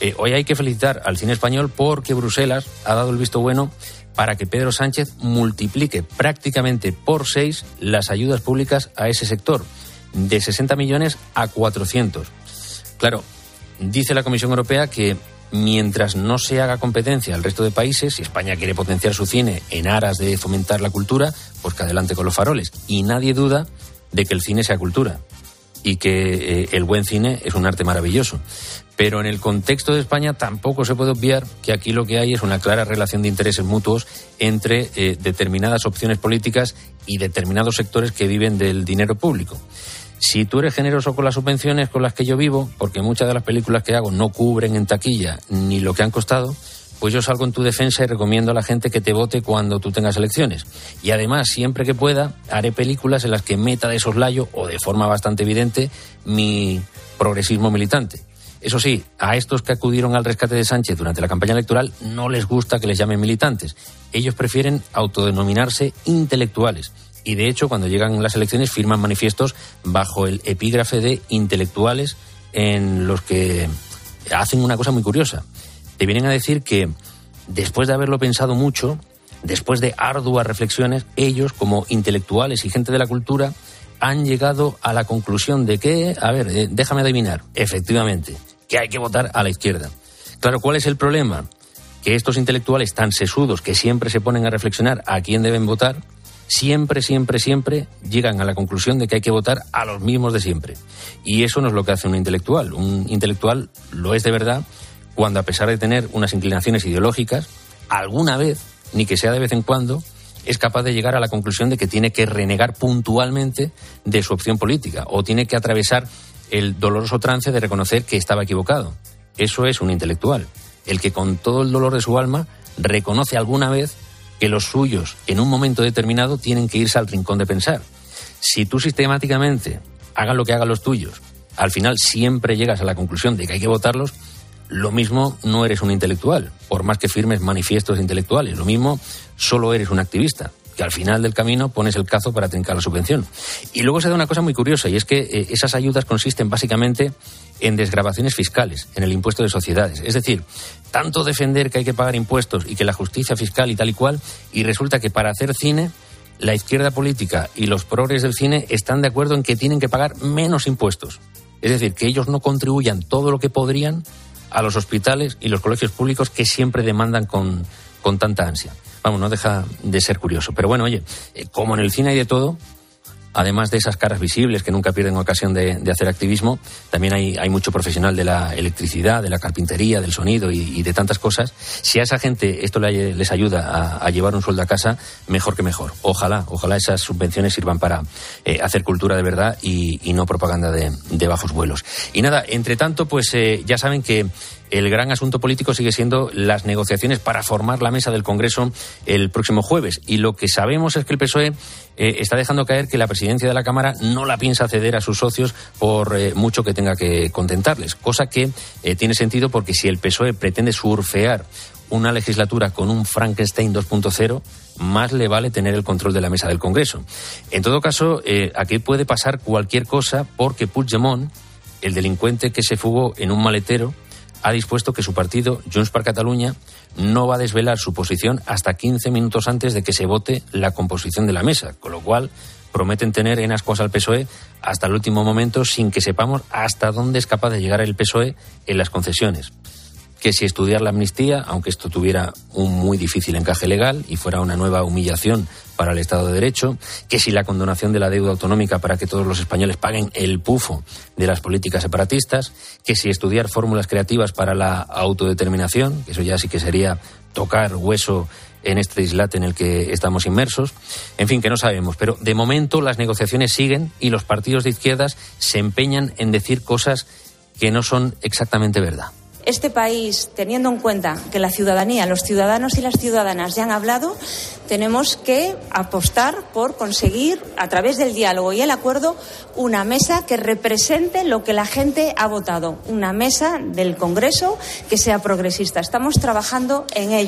Eh, hoy hay que felicitar al cine español porque Bruselas ha dado el visto bueno para que Pedro Sánchez multiplique prácticamente por seis las ayudas públicas a ese sector, de sesenta millones a cuatrocientos. Claro, dice la Comisión Europea que mientras no se haga competencia al resto de países, si España quiere potenciar su cine en aras de fomentar la cultura, pues que adelante con los faroles. Y nadie duda de que el cine sea cultura y que eh, el buen cine es un arte maravilloso. Pero en el contexto de España tampoco se puede obviar que aquí lo que hay es una clara relación de intereses mutuos entre eh, determinadas opciones políticas y determinados sectores que viven del dinero público. Si tú eres generoso con las subvenciones con las que yo vivo, porque muchas de las películas que hago no cubren en taquilla ni lo que han costado, pues yo salgo en tu defensa y recomiendo a la gente que te vote cuando tú tengas elecciones. Y además, siempre que pueda, haré películas en las que meta de soslayo, o de forma bastante evidente, mi progresismo militante. Eso sí, a estos que acudieron al rescate de Sánchez durante la campaña electoral no les gusta que les llamen militantes. Ellos prefieren autodenominarse intelectuales. Y de hecho, cuando llegan las elecciones, firman manifiestos bajo el epígrafe de intelectuales, en los que hacen una cosa muy curiosa. Te vienen a decir que después de haberlo pensado mucho, después de arduas reflexiones, ellos, como intelectuales y gente de la cultura, han llegado a la conclusión de que, a ver, eh, déjame adivinar, efectivamente, que hay que votar a la izquierda. Claro, ¿cuál es el problema? Que estos intelectuales tan sesudos que siempre se ponen a reflexionar a quién deben votar, siempre, siempre, siempre llegan a la conclusión de que hay que votar a los mismos de siempre. Y eso no es lo que hace un intelectual. Un intelectual lo es de verdad cuando, a pesar de tener unas inclinaciones ideológicas, alguna vez, ni que sea de vez en cuando, es capaz de llegar a la conclusión de que tiene que renegar puntualmente de su opción política o tiene que atravesar el doloroso trance de reconocer que estaba equivocado. Eso es un intelectual, el que con todo el dolor de su alma reconoce alguna vez que los suyos en un momento determinado tienen que irse al rincón de pensar. Si tú sistemáticamente, hagan lo que hagan los tuyos, al final siempre llegas a la conclusión de que hay que votarlos, lo mismo no eres un intelectual, por más que firmes manifiestos intelectuales. Lo mismo solo eres un activista, que al final del camino pones el cazo para trincar la subvención. Y luego se da una cosa muy curiosa, y es que eh, esas ayudas consisten básicamente en desgravaciones fiscales, en el impuesto de sociedades. Es decir, tanto defender que hay que pagar impuestos y que la justicia fiscal y tal y cual, y resulta que para hacer cine, la izquierda política y los progres del cine están de acuerdo en que tienen que pagar menos impuestos. Es decir, que ellos no contribuyan todo lo que podrían a los hospitales y los colegios públicos que siempre demandan con, con tanta ansia. Vamos, no deja de ser curioso. Pero bueno, oye, eh, como en el cine hay de todo, además de esas caras visibles que nunca pierden ocasión de, de hacer activismo, también hay, hay mucho profesional de la electricidad, de la carpintería, del sonido y, y de tantas cosas. Si a esa gente esto le, les ayuda a, a llevar un sueldo a casa, mejor que mejor. Ojalá, ojalá esas subvenciones sirvan para eh, hacer cultura de verdad y, y no propaganda de, de bajos vuelos. Y nada, entre tanto, pues eh, ya saben que el gran asunto político sigue siendo las negociaciones para formar la mesa del Congreso el próximo jueves. Y lo que sabemos es que el P S O E eh, está dejando caer que la presidencia de la Cámara no la piensa ceder a sus socios por eh, mucho que tenga que contentarles. Cosa que eh, tiene sentido porque si el P S O E pretende surfear una legislatura con un Frankenstein dos punto cero, más le vale tener el control de la mesa del Congreso. En todo caso, eh, aquí puede pasar cualquier cosa porque Puigdemont, el delincuente que se fugó en un maletero, ha dispuesto que su partido, Junts per Catalunya, no va a desvelar su posición hasta quince minutos antes de que se vote la composición de la mesa, con lo cual prometen tener en ascuas al P S O E hasta el último momento sin que sepamos hasta dónde es capaz de llegar el P S O E en las concesiones. Que si estudiar la amnistía, aunque esto tuviera un muy difícil encaje legal y fuera una nueva humillación para el Estado de Derecho, que si la condonación de la deuda autonómica para que todos los españoles paguen el pufo de las políticas separatistas, que si estudiar fórmulas creativas para la autodeterminación, que eso ya sí que sería tocar hueso en este dislate en el que estamos inmersos. En fin, que no sabemos, pero de momento las negociaciones siguen y los partidos de izquierdas se empeñan en decir cosas que no son exactamente verdad. Este país, teniendo en cuenta que la ciudadanía, los ciudadanos y las ciudadanas ya han hablado, tenemos que apostar por conseguir, a través del diálogo y el acuerdo, una mesa que represente lo que la gente ha votado, una mesa del Congreso que sea progresista. Estamos trabajando en ello.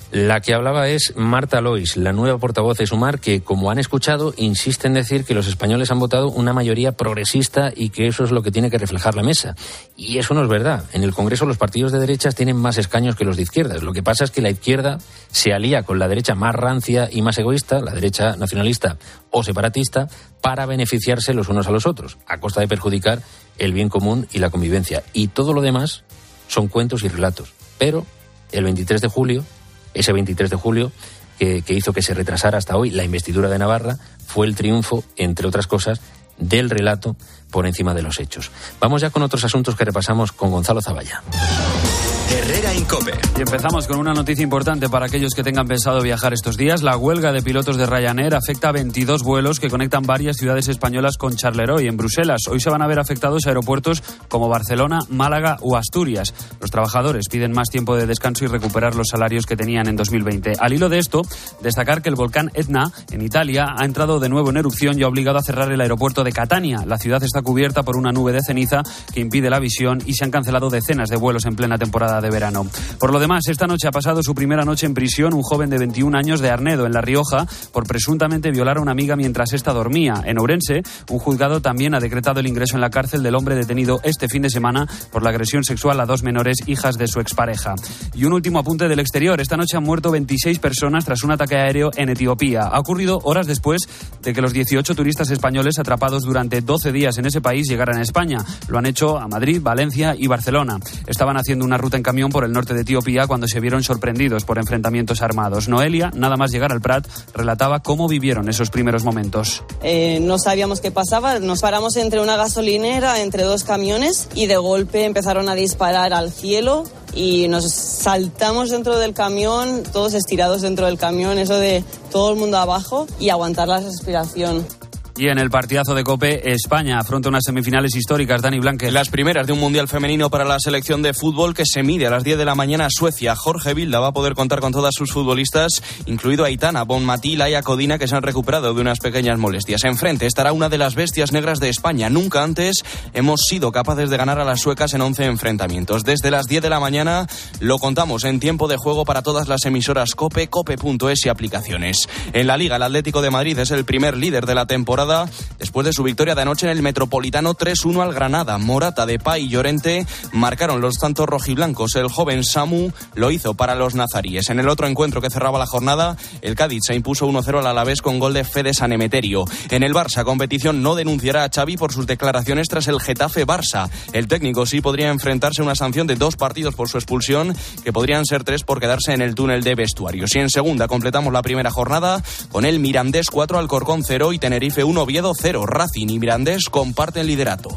La que hablaba es Marta Lois, la nueva portavoz de Sumar, que, como han escuchado, insiste en decir que los españoles han votado una mayoría progresista y que eso es lo que tiene que reflejar la mesa. Y eso no es verdad. En el Congreso los partidos de derechas tienen más escaños que los de izquierdas. Lo que pasa es que la izquierda se alía con la derecha más rancia y más egoísta, la derecha nacionalista o separatista, para beneficiarse los unos a los otros, a costa de perjudicar el bien común y la convivencia. Y todo lo demás son cuentos y relatos. Pero el veintitrés de julio... Ese veintitrés de julio, que, que hizo que se retrasara hasta hoy la investidura de Navarra, fue el triunfo, entre otras cosas, del relato por encima de los hechos. Vamos ya con otros asuntos que repasamos con Gonzalo Zavalla. Herrera en COPE. Y empezamos con una noticia importante para aquellos que tengan pensado viajar estos días. La huelga de pilotos de Ryanair afecta a veintidós vuelos que conectan varias ciudades españolas con Charleroi, en Bruselas. Hoy se van a ver afectados aeropuertos como Barcelona, Málaga o Asturias. Los trabajadores piden más tiempo de descanso y recuperar los salarios que tenían en dos mil veinte. Al hilo de esto, destacar que el volcán Etna, en Italia, ha entrado de nuevo en erupción y ha obligado a cerrar el aeropuerto de Catania. La ciudad está cubierta por una nube de ceniza que impide la visión y se han cancelado decenas de vuelos en plena temporada de verano. Por lo demás, esta noche ha pasado su primera noche en prisión un joven de veintiún años de Arnedo, en La Rioja, por presuntamente violar a una amiga mientras ésta dormía. En Ourense, un juzgado también ha decretado el ingreso en la cárcel del hombre detenido este fin de semana por la agresión sexual a dos menores hijas de su expareja. Y un último apunte del exterior. Esta noche han muerto veintiséis personas tras un ataque aéreo en Etiopía. Ha ocurrido horas después de que los dieciocho turistas españoles atrapados durante doce días en ese país llegaran a España. Lo han hecho a Madrid, Valencia y Barcelona. Estaban haciendo una ruta en camión por el norte de Etiopía cuando se vieron sorprendidos por enfrentamientos armados. Noelia, nada más llegar al Prat, relataba cómo vivieron esos primeros momentos. Eh, no sabíamos qué pasaba, nos paramos entre una gasolinera, entre dos camiones y de golpe empezaron a disparar al cielo y nos saltamos dentro del camión, todos estirados dentro del camión, eso de todo el mundo abajo y aguantar la respiración. Y en el partidazo de COPE, España afronta unas semifinales históricas. Dani Blanque. Las primeras de un mundial femenino para la selección de fútbol que se mide a las diez de la mañana a Suecia. Jorge Vilda va a poder contar con todas sus futbolistas, incluido Aitana, Bonmatí, Laia Codina, que se han recuperado de unas pequeñas molestias. Enfrente estará una de las bestias negras de España. Nunca antes hemos sido capaces de ganar a las suecas en once enfrentamientos. Desde las diez de la mañana lo contamos en tiempo de juego para todas las emisoras COPE, cope punto es y aplicaciones. En la Liga, el Atlético de Madrid es el primer líder de la temporada después de su victoria de anoche en el Metropolitano tres uno al Granada. Morata, Depay y Llorente marcaron los tantos rojiblancos. El joven Samu lo hizo para los nazaríes. En el otro encuentro que cerraba la jornada, el Cádiz se impuso uno cero al Alavés con gol de Fede San Emeterio. En el Barça, competición no denunciará a Xavi por sus declaraciones tras el Getafe-Barça. El técnico sí podría enfrentarse a una sanción de dos partidos por su expulsión, que podrían ser tres por quedarse en el túnel de vestuarios. Y en segunda completamos la primera jornada con el Mirandés cuatro, Alcorcón cero y Tenerife uno, Oviedo cero. Racing y Mirandés comparten liderato.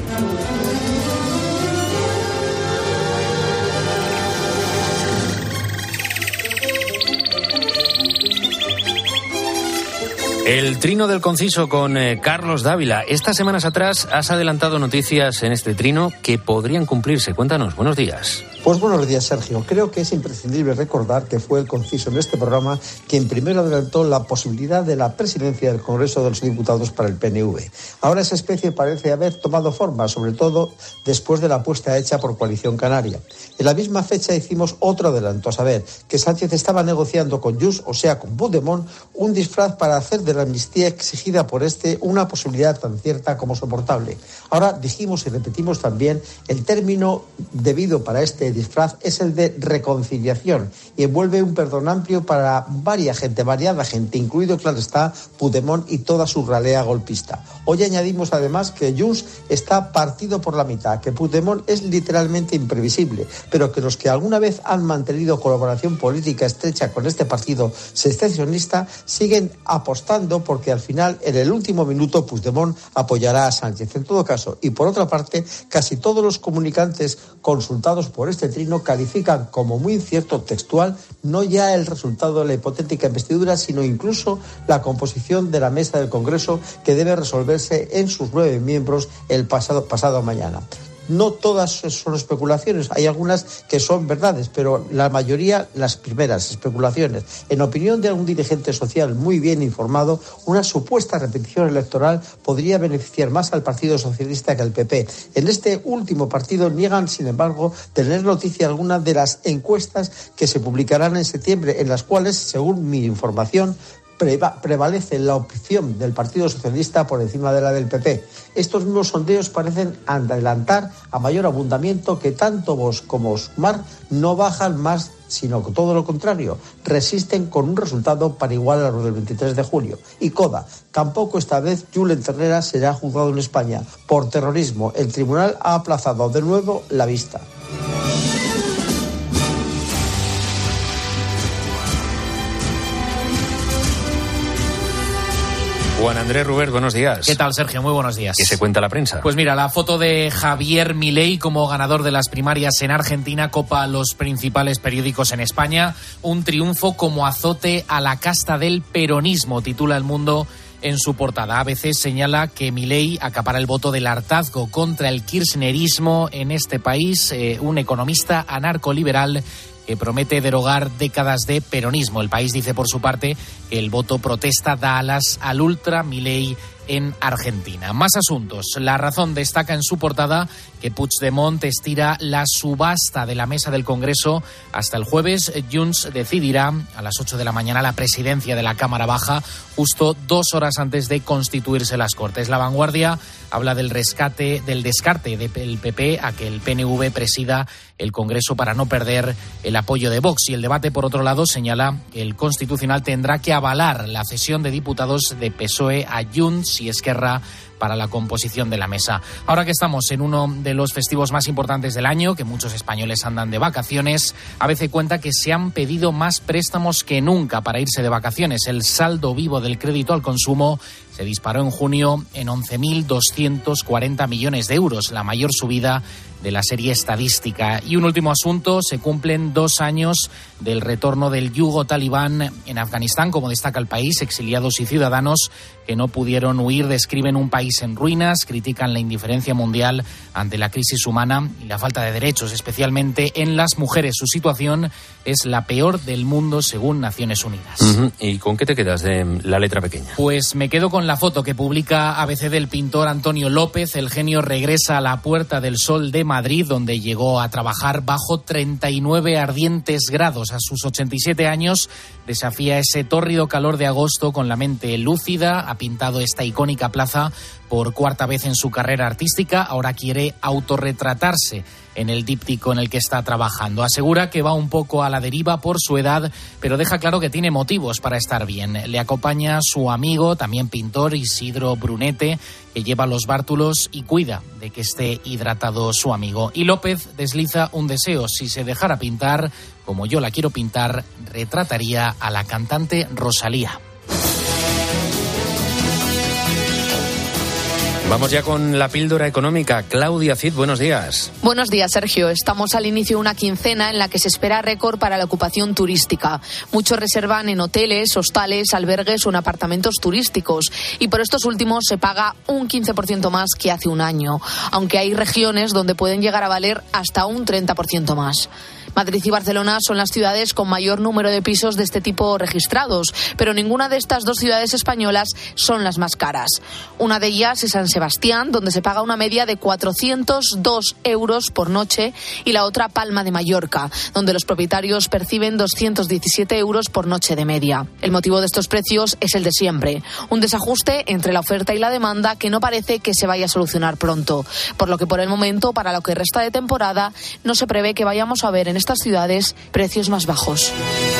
El trino del conciso con eh, Carlos Dávila. Estas semanas atrás has adelantado noticias en este trino que podrían cumplirse. Cuéntanos, buenos días. Pues buenos días, Sergio. Creo que es imprescindible recordar que fue el conciso en este programa quien primero adelantó la posibilidad de la presidencia del Congreso de los Diputados para el P N V. Ahora esa especie parece haber tomado forma, sobre todo después de la apuesta hecha por Coalición Canaria. En la misma fecha hicimos otro adelanto, a saber, que Sánchez estaba negociando con Junts, o sea, con Puigdemont, un disfraz para hacer de la amnistía exigida por este una posibilidad tan cierta como soportable. Ahora dijimos y repetimos también, el término debido para este disfraz es el de reconciliación y envuelve un perdón amplio para varias gente, variada gente, incluido, claro está, Puigdemont y toda su ralea golpista. Hoy añadimos además que Junts está partido por la mitad, que Puigdemont es literalmente imprevisible, pero que los que alguna vez han mantenido colaboración política estrecha con este partido secesionista siguen apostando porque al final, en el último minuto, Puigdemont apoyará a Sánchez. En todo caso, y por otra parte, casi todos los comunicantes consultados por este trino califican como muy incierto, textual, no ya el resultado de la hipotética investidura, sino incluso la composición de la mesa del Congreso que debe resolverse en sus nueve miembros el pasado, pasado mañana. No todas son especulaciones, hay algunas que son verdades, pero la mayoría las primeras especulaciones. En opinión de algún dirigente social muy bien informado, una supuesta repetición electoral podría beneficiar más al Partido Socialista que al P P. En este último partido niegan, sin embargo, tener noticia alguna de las encuestas que se publicarán en septiembre, en las cuales, según mi información, prevalece la opción del Partido Socialista por encima de la del P P. Estos mismos sondeos parecen adelantar a mayor abundamiento que tanto Vox como Sumar no bajan más, sino que todo lo contrario, resisten con un resultado para igual a los del veintitrés de julio. Y CODA, tampoco esta vez Julen Ternera será juzgado en España por terrorismo. El tribunal ha aplazado de nuevo la vista. Juan Andrés Ruber, buenos días. ¿Qué tal, Sergio? Muy buenos días. ¿Qué se cuenta la prensa? Pues mira, la foto de Javier Milei como ganador de las primarias en Argentina copa los principales periódicos en España. Un triunfo como azote a la casta del peronismo, titula El Mundo en su portada. A B C señala que Milei acapara el voto del hartazgo contra el kirchnerismo en este país. Eh, un economista anarcoliberal que promete derogar décadas de peronismo. El País dice, por su parte, que el voto protesta da alas al ultra Milei en Argentina. Más asuntos. La Razón destaca en su portada que Puigdemont estira la subasta de la mesa del Congreso hasta el jueves. Junts decidirá a las ocho de la mañana la presidencia de la Cámara Baja, justo dos horas antes de constituirse las Cortes. La Vanguardia habla del rescate, del descarte del P P a que el P N V presida el Congreso para no perder el apoyo de Vox. Y el debate, por otro lado, señala que el Constitucional tendrá que avalar la cesión de diputados de P S O E a Junts y Esquerra para la composición de la mesa. Ahora que estamos en uno de los festivos más importantes del año, que muchos españoles andan de vacaciones, A B C cuenta que se han pedido más préstamos que nunca para irse de vacaciones. El saldo vivo del crédito al consumo se disparó en junio en once mil doscientos cuarenta millones de euros, la mayor subida de la serie estadística. Y un último asunto, se cumplen dos años del retorno del yugo talibán en Afganistán, como destaca El País. Exiliados y ciudadanos que no pudieron huir describen un país en ruinas, critican la indiferencia mundial ante la crisis humana y la falta de derechos, especialmente en las mujeres. Su situación es la peor del mundo según Naciones Unidas. Uh-huh. ¿Y con qué te quedas de la letra pequeña? Pues me quedo con la foto que publica A B C del pintor Antonio López. El genio regresa a la Puerta del Sol de Madrid, donde llegó a trabajar bajo treinta y nueve ardientes grados. A sus ochenta y siete años desafía ese tórrido calor de agosto con la mente lúcida. Ha pintado esta icónica plaza por cuarta vez en su carrera artística. Ahora quiere autorretratarse en el díptico en el que está trabajando. Asegura que va un poco a la deriva por su edad, pero deja claro que tiene motivos para estar bien. Le acompaña su amigo, también pintor, Isidro Brunete, que lleva los bártulos y cuida de que esté hidratado su amigo. Y López desliza un deseo: si se dejara pintar como yo la quiero pintar, retrataría a la cantante Rosalía. Vamos ya con la píldora económica. Claudia Cid, buenos días. Buenos días, Sergio. Estamos al inicio de una quincena en la que se espera récord para la ocupación turística. Muchos reservan en hoteles, hostales, albergues o en apartamentos turísticos. Y por estos últimos se paga un quince por ciento más que hace un año, aunque hay regiones donde pueden llegar a valer hasta un treinta por ciento más. Madrid y Barcelona son las ciudades con mayor número de pisos de este tipo registrados, pero ninguna de estas dos ciudades españolas son las más caras. Una de ellas es San Sebastián, donde se paga una media de cuatrocientos dos euros por noche, y la otra Palma de Mallorca, donde los propietarios perciben doscientos diecisiete euros por noche de media. El motivo de estos precios es el de siempre, un desajuste entre la oferta y la demanda que no parece que se vaya a solucionar pronto, por lo que por el momento, para lo que resta de temporada, no se prevé que vayamos a ver en estas ciudades precios más bajos.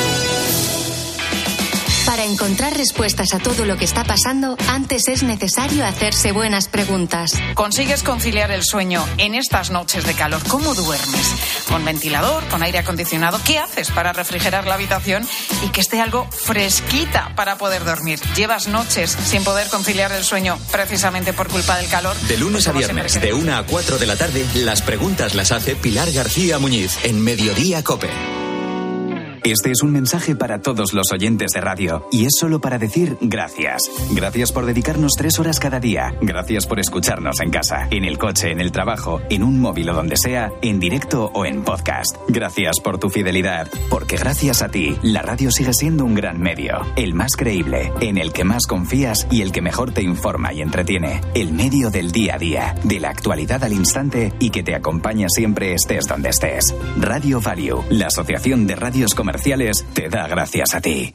Para encontrar respuestas a todo lo que está pasando, antes es necesario hacerse buenas preguntas. ¿Consigues conciliar el sueño en estas noches de calor? ¿Cómo duermes? ¿Con ventilador? ¿Con aire acondicionado? ¿Qué haces para refrigerar la habitación y que esté algo fresquita para poder dormir? ¿Llevas noches sin poder conciliar el sueño precisamente por culpa del calor? De lunes a viernes, de una a cuatro de la tarde, las preguntas las hace Pilar García Muñiz en Mediodía COPE. Este es un mensaje para todos los oyentes de radio y es solo para decir gracias. Gracias por dedicarnos tres horas cada día. Gracias por escucharnos en casa, en el coche, en el trabajo, en un móvil o donde sea, en directo o en podcast. Gracias por tu fidelidad, porque gracias a ti, la radio sigue siendo un gran medio, el más creíble, en el que más confías y el que mejor te informa y entretiene. El medio del día a día, de la actualidad al instante y que te acompaña siempre estés donde estés. Radio Value, la Asociación de Radios Comerciales, te da gracias a ti.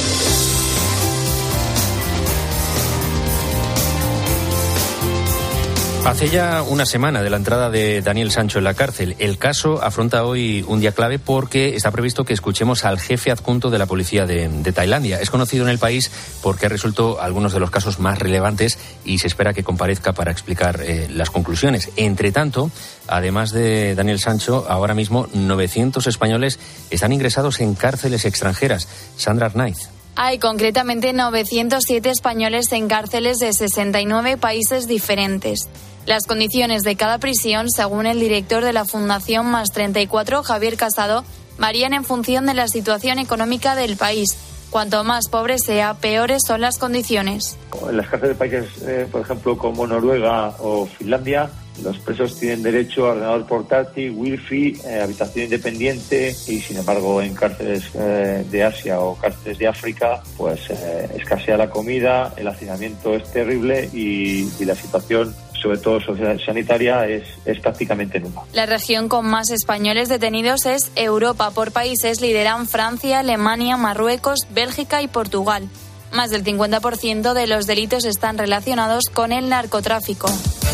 Hace ya una semana de la entrada de Daniel Sancho en la cárcel. El caso afronta hoy un día clave porque está previsto que escuchemos al jefe adjunto de la policía de, de Tailandia. Es conocido en el país porque ha resuelto algunos de los casos más relevantes y se espera que comparezca para explicar eh, las conclusiones. Entre tanto, además de Daniel Sancho, ahora mismo novecientos españoles están ingresados en cárceles extranjeras. Sandra Arnaiz. Hay concretamente novecientos siete españoles en cárceles de sesenta y nueve países diferentes. Las condiciones de cada prisión, según el director de la Fundación Más treinta y cuatro, Javier Casado, varían en función de la situación económica del país. Cuanto más pobre sea, peores son las condiciones. En las cárceles de países, eh, por ejemplo, como Noruega o Finlandia, los presos tienen derecho a ordenador portátil, wifi, eh, habitación independiente y, sin embargo, en cárceles eh, de Asia o cárceles de África, pues eh, escasea la comida, el hacinamiento es terrible y, y la situación, sobre todo sanitaria, es, es prácticamente nula. La región con más españoles detenidos es Europa. Por países lideran Francia, Alemania, Marruecos, Bélgica y Portugal. Más del cincuenta por ciento de los delitos están relacionados con el narcotráfico.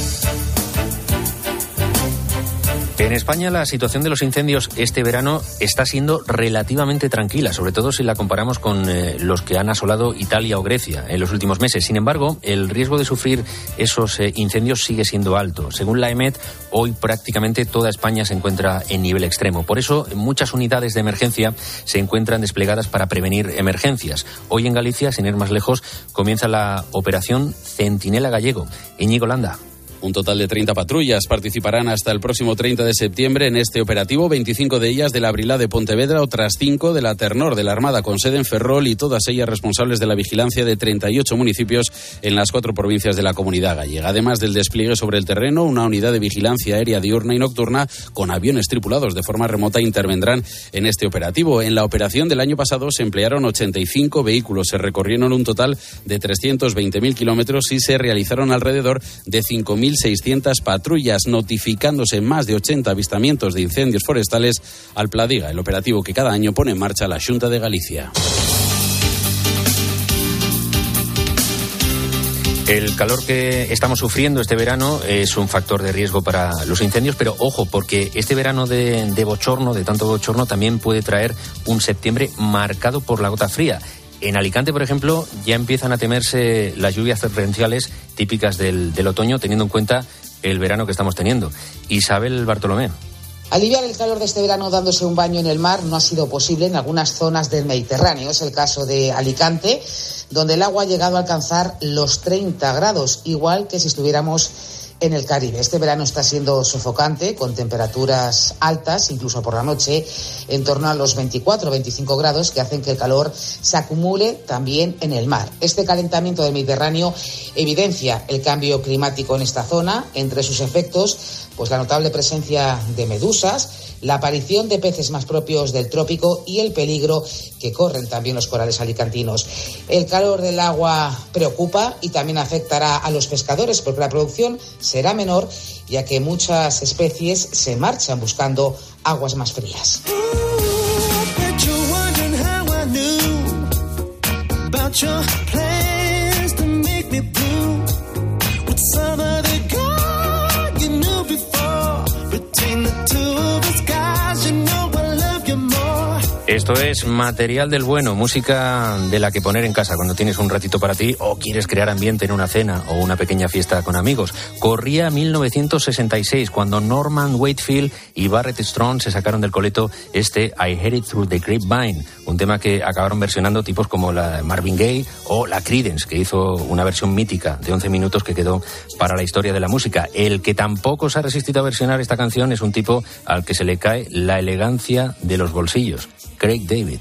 En España la situación de los incendios este verano está siendo relativamente tranquila, sobre todo si la comparamos con eh, los que han asolado Italia o Grecia en los últimos meses. Sin embargo, el riesgo de sufrir esos eh, incendios sigue siendo alto. Según la EMET, hoy prácticamente toda España se encuentra en nivel extremo. Por eso, muchas unidades de emergencia se encuentran desplegadas para prevenir emergencias. Hoy en Galicia, sin ir más lejos, comienza la operación Centinela Gallego. Íñigo Landa. Un total de treinta patrullas participarán hasta el próximo treinta de septiembre en este operativo, veinticinco de ellas de la Brilá de Pontevedra, otras cinco de la Ternor de la Armada con sede en Ferrol y todas ellas responsables de la vigilancia de treinta y ocho municipios en las cuatro provincias de la Comunidad Gallega. Además del despliegue sobre el terreno, una unidad de vigilancia aérea diurna y nocturna con aviones tripulados de forma remota intervendrán en este operativo. En la operación del año pasado se emplearon ochenta y cinco vehículos, se recorrieron un total de trescientos veinte mil kilómetros y se realizaron alrededor de cinco mil seiscientas patrullas, notificándose más de ochenta avistamientos de incendios forestales al Pladiga, el operativo que cada año pone en marcha la Xunta de Galicia. El calor que estamos sufriendo este verano es un factor de riesgo para los incendios, pero ojo, porque este verano de, de bochorno, de tanto bochorno, también puede traer un septiembre marcado por la gota fría. En Alicante, por ejemplo, ya empiezan a temerse las lluvias torrenciales típicas del, del otoño, teniendo en cuenta el verano que estamos teniendo. Isabel Bartolomé. Aliviar el calor de este verano dándose un baño en el mar no ha sido posible en algunas zonas del Mediterráneo. Es el caso de Alicante, donde el agua ha llegado a alcanzar los treinta grados, igual que si estuviéramos en el Caribe. Este verano está siendo sofocante, con temperaturas altas, incluso por la noche, en torno a los veinticuatro o veinticinco grados, que hacen que el calor se acumule también en el mar. Este calentamiento del Mediterráneo evidencia el cambio climático en esta zona. Entre sus efectos, pues la notable presencia de medusas, la aparición de peces más propios del trópico y el peligro que corren también los corales alicantinos. El calor del agua preocupa y también afectará a los pescadores, porque la producción será menor, ya que muchas especies se marchan buscando aguas más frías. Esto es material del bueno, música de la que poner en casa cuando tienes un ratito para ti o quieres crear ambiente en una cena o una pequeña fiesta con amigos. Corría mil novecientos sesenta y seis cuando Norman Wakefield y Barrett Strong se sacaron del coleto este I Heard It Through the Grapevine, un tema que acabaron versionando tipos como la Marvin Gaye o la Creedence, que hizo una versión mítica de once minutos que quedó para la historia de la música. El que tampoco se ha resistido a versionar esta canción es un tipo al que se le cae la elegancia de los bolsillos. Craig David.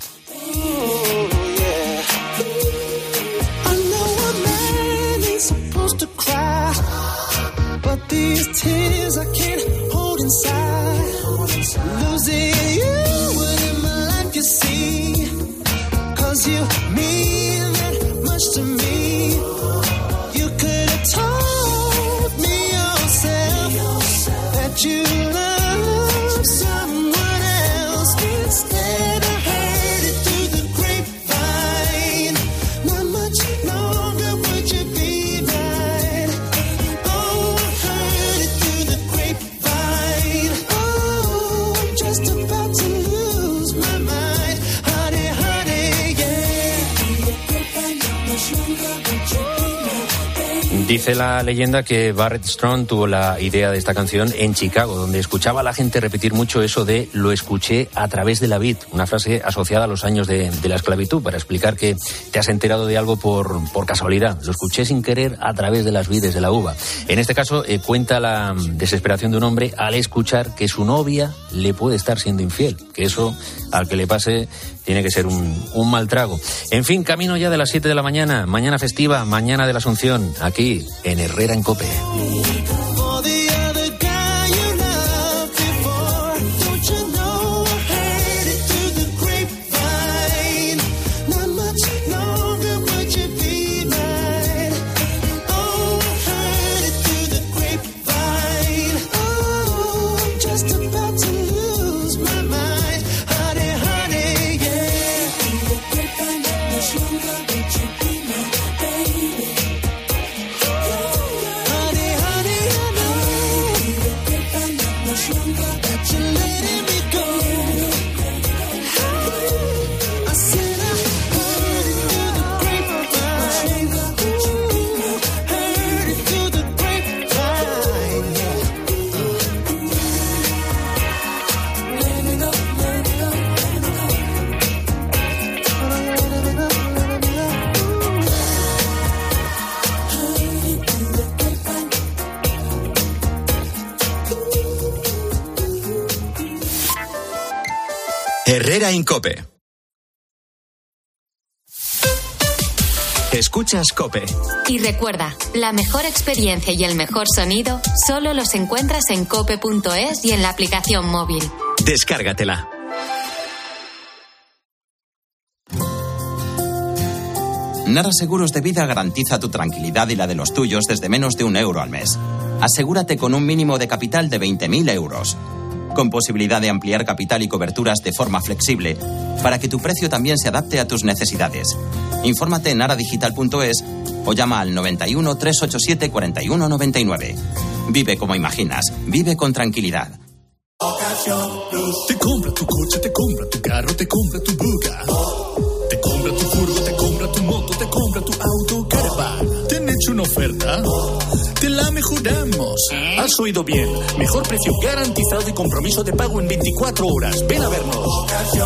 Dice la leyenda que Barrett Strong tuvo la idea de esta canción en Chicago, donde escuchaba a la gente repetir mucho eso de "lo escuché a través de la vid", una frase asociada a los años de, de la esclavitud, para explicar que te has enterado de algo por, por casualidad. Lo escuché sin querer a través de las vides de la uva. En este caso, eh, cuenta la desesperación de un hombre al escuchar que su novia le puede estar siendo infiel, que eso, al que le pase, tiene que ser un, un mal trago. En fin, camino ya de las siete de la mañana, mañana festiva, mañana de la Asunción, aquí en Herrera en COPE. Herrera en COPE. Escuchas COPE. Y recuerda, la mejor experiencia y el mejor sonido solo los encuentras en cope punto es y en la aplicación móvil. Descárgatela. Nara Seguros de Vida garantiza tu tranquilidad y la de los tuyos desde menos de un euro al mes. Asegúrate con un mínimo de capital de veinte mil euros. Con posibilidad de ampliar capital y coberturas de forma flexible, para que tu precio también se adapte a tus necesidades. Infórmate en naradigital punto es o llama al noventa y uno, trescientos ochenta y siete, cuarenta y uno noventa y nueve. Vive como imaginas, vive con tranquilidad. Te compra tu coche, te compra tu carro, te compra tu buga. Te compra tu furgo, te compra tu moto, te compra tu auto, caravan. ¿Te han hecho una oferta? Te la mejoramos. Has oído bien. Mejor precio garantizado y compromiso de pago en veinticuatro horas. Ven a vernos.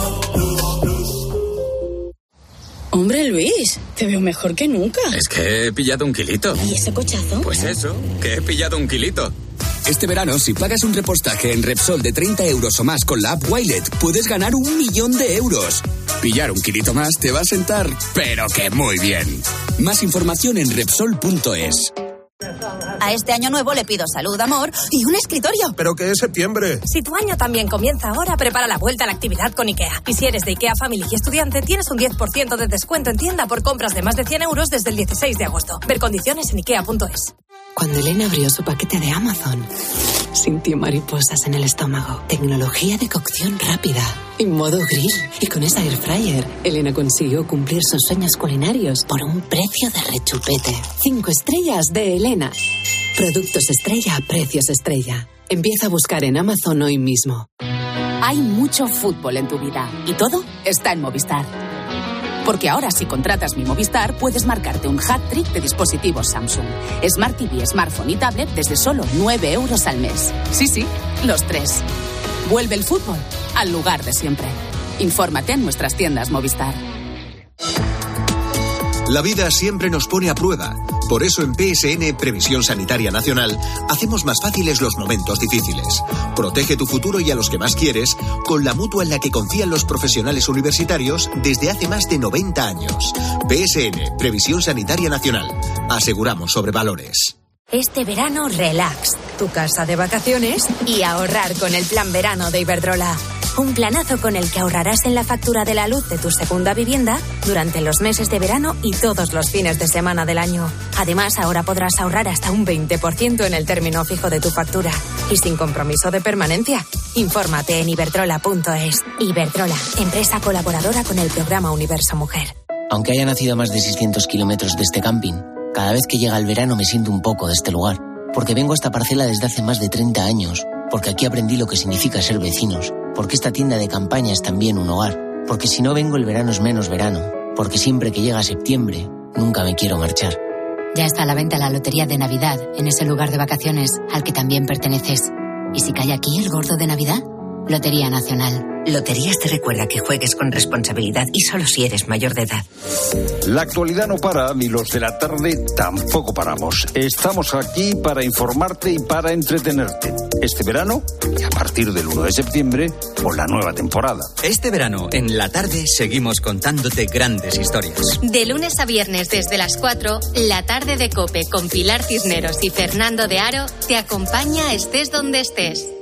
Hombre, Luis, te veo mejor que nunca. Es que he pillado un kilito. ¿Y ese cochazo? Pues eso, que he pillado un kilito. Este verano, si pagas un repostaje en Repsol de treinta euros o más con la app Wilet, puedes ganar un millón de euros. Pillar un kilito más te va a sentar, pero que muy bien. Más información en Repsol punto es. A este año nuevo le pido salud, amor y un escritorio. ¿Pero qué es septiembre? Si tu año también comienza ahora, prepara la vuelta a la actividad con IKEA. Y si eres de IKEA Family y estudiante, tienes un diez por ciento de descuento en tienda por compras de más de cien euros desde el dieciséis de agosto. Ver condiciones en ikea punto es. Cuando Elena abrió su paquete de Amazon, sintió mariposas en el estómago. Tecnología de cocción rápida, en modo grill. Y con esa air fryer, Elena consiguió cumplir sus sueños culinarios por un precio de rechupete. Cinco estrellas de Elena. Productos estrella a precios estrella. Empieza a buscar en Amazon hoy mismo. Hay mucho fútbol en tu vida y todo está en Movistar. Porque ahora si contratas Mi Movistar puedes marcarte un hat-trick de dispositivos Samsung, Smart T V, Smartphone y tablet desde solo nueve euros al mes. Sí, sí, los tres. Vuelve el fútbol al lugar de siempre. Infórmate en nuestras tiendas Movistar. La vida siempre nos pone a prueba. Por eso en P S N, Previsión Sanitaria Nacional, hacemos más fáciles los momentos difíciles. Protege tu futuro y a los que más quieres con la mutua en la que confían los profesionales universitarios desde hace más de noventa años. P S N, Previsión Sanitaria Nacional. Aseguramos sobre valores. Este verano, relax, tu casa de vacaciones y ahorrar con el plan verano de Iberdrola. Un planazo con el que ahorrarás en la factura de la luz de tu segunda vivienda durante los meses de verano y todos los fines de semana del año. Además, ahora podrás ahorrar hasta un veinte por ciento en el término fijo de tu factura y sin compromiso de permanencia. Infórmate en iberdrola punto es. Iberdrola, empresa colaboradora con el programa Universo Mujer. Aunque haya nacido a más de seiscientos kilómetros de este camping, cada vez que llega el verano me siento un poco de este lugar, porque vengo a esta parcela desde hace más de treinta años, porque aquí aprendí lo que significa ser vecinos, porque esta tienda de campaña es también un hogar, porque si no vengo el verano es menos verano, porque siempre que llega septiembre nunca me quiero marchar. Ya está a la venta la lotería de Navidad en ese lugar de vacaciones al que también perteneces. ¿Y si cae aquí el gordo de Navidad? Lotería Nacional. Loterías te recuerda que juegues con responsabilidad y solo si eres mayor de edad. La actualidad no para, ni los de la tarde tampoco paramos. Estamos aquí para informarte y para entretenerte. Este verano y a partir del uno de septiembre con la nueva temporada. Este verano, en la tarde, seguimos contándote grandes historias. De lunes a viernes desde las cuatro, La Tarde de COPE con Pilar Cisneros y Fernando de Aro te acompaña estés donde estés.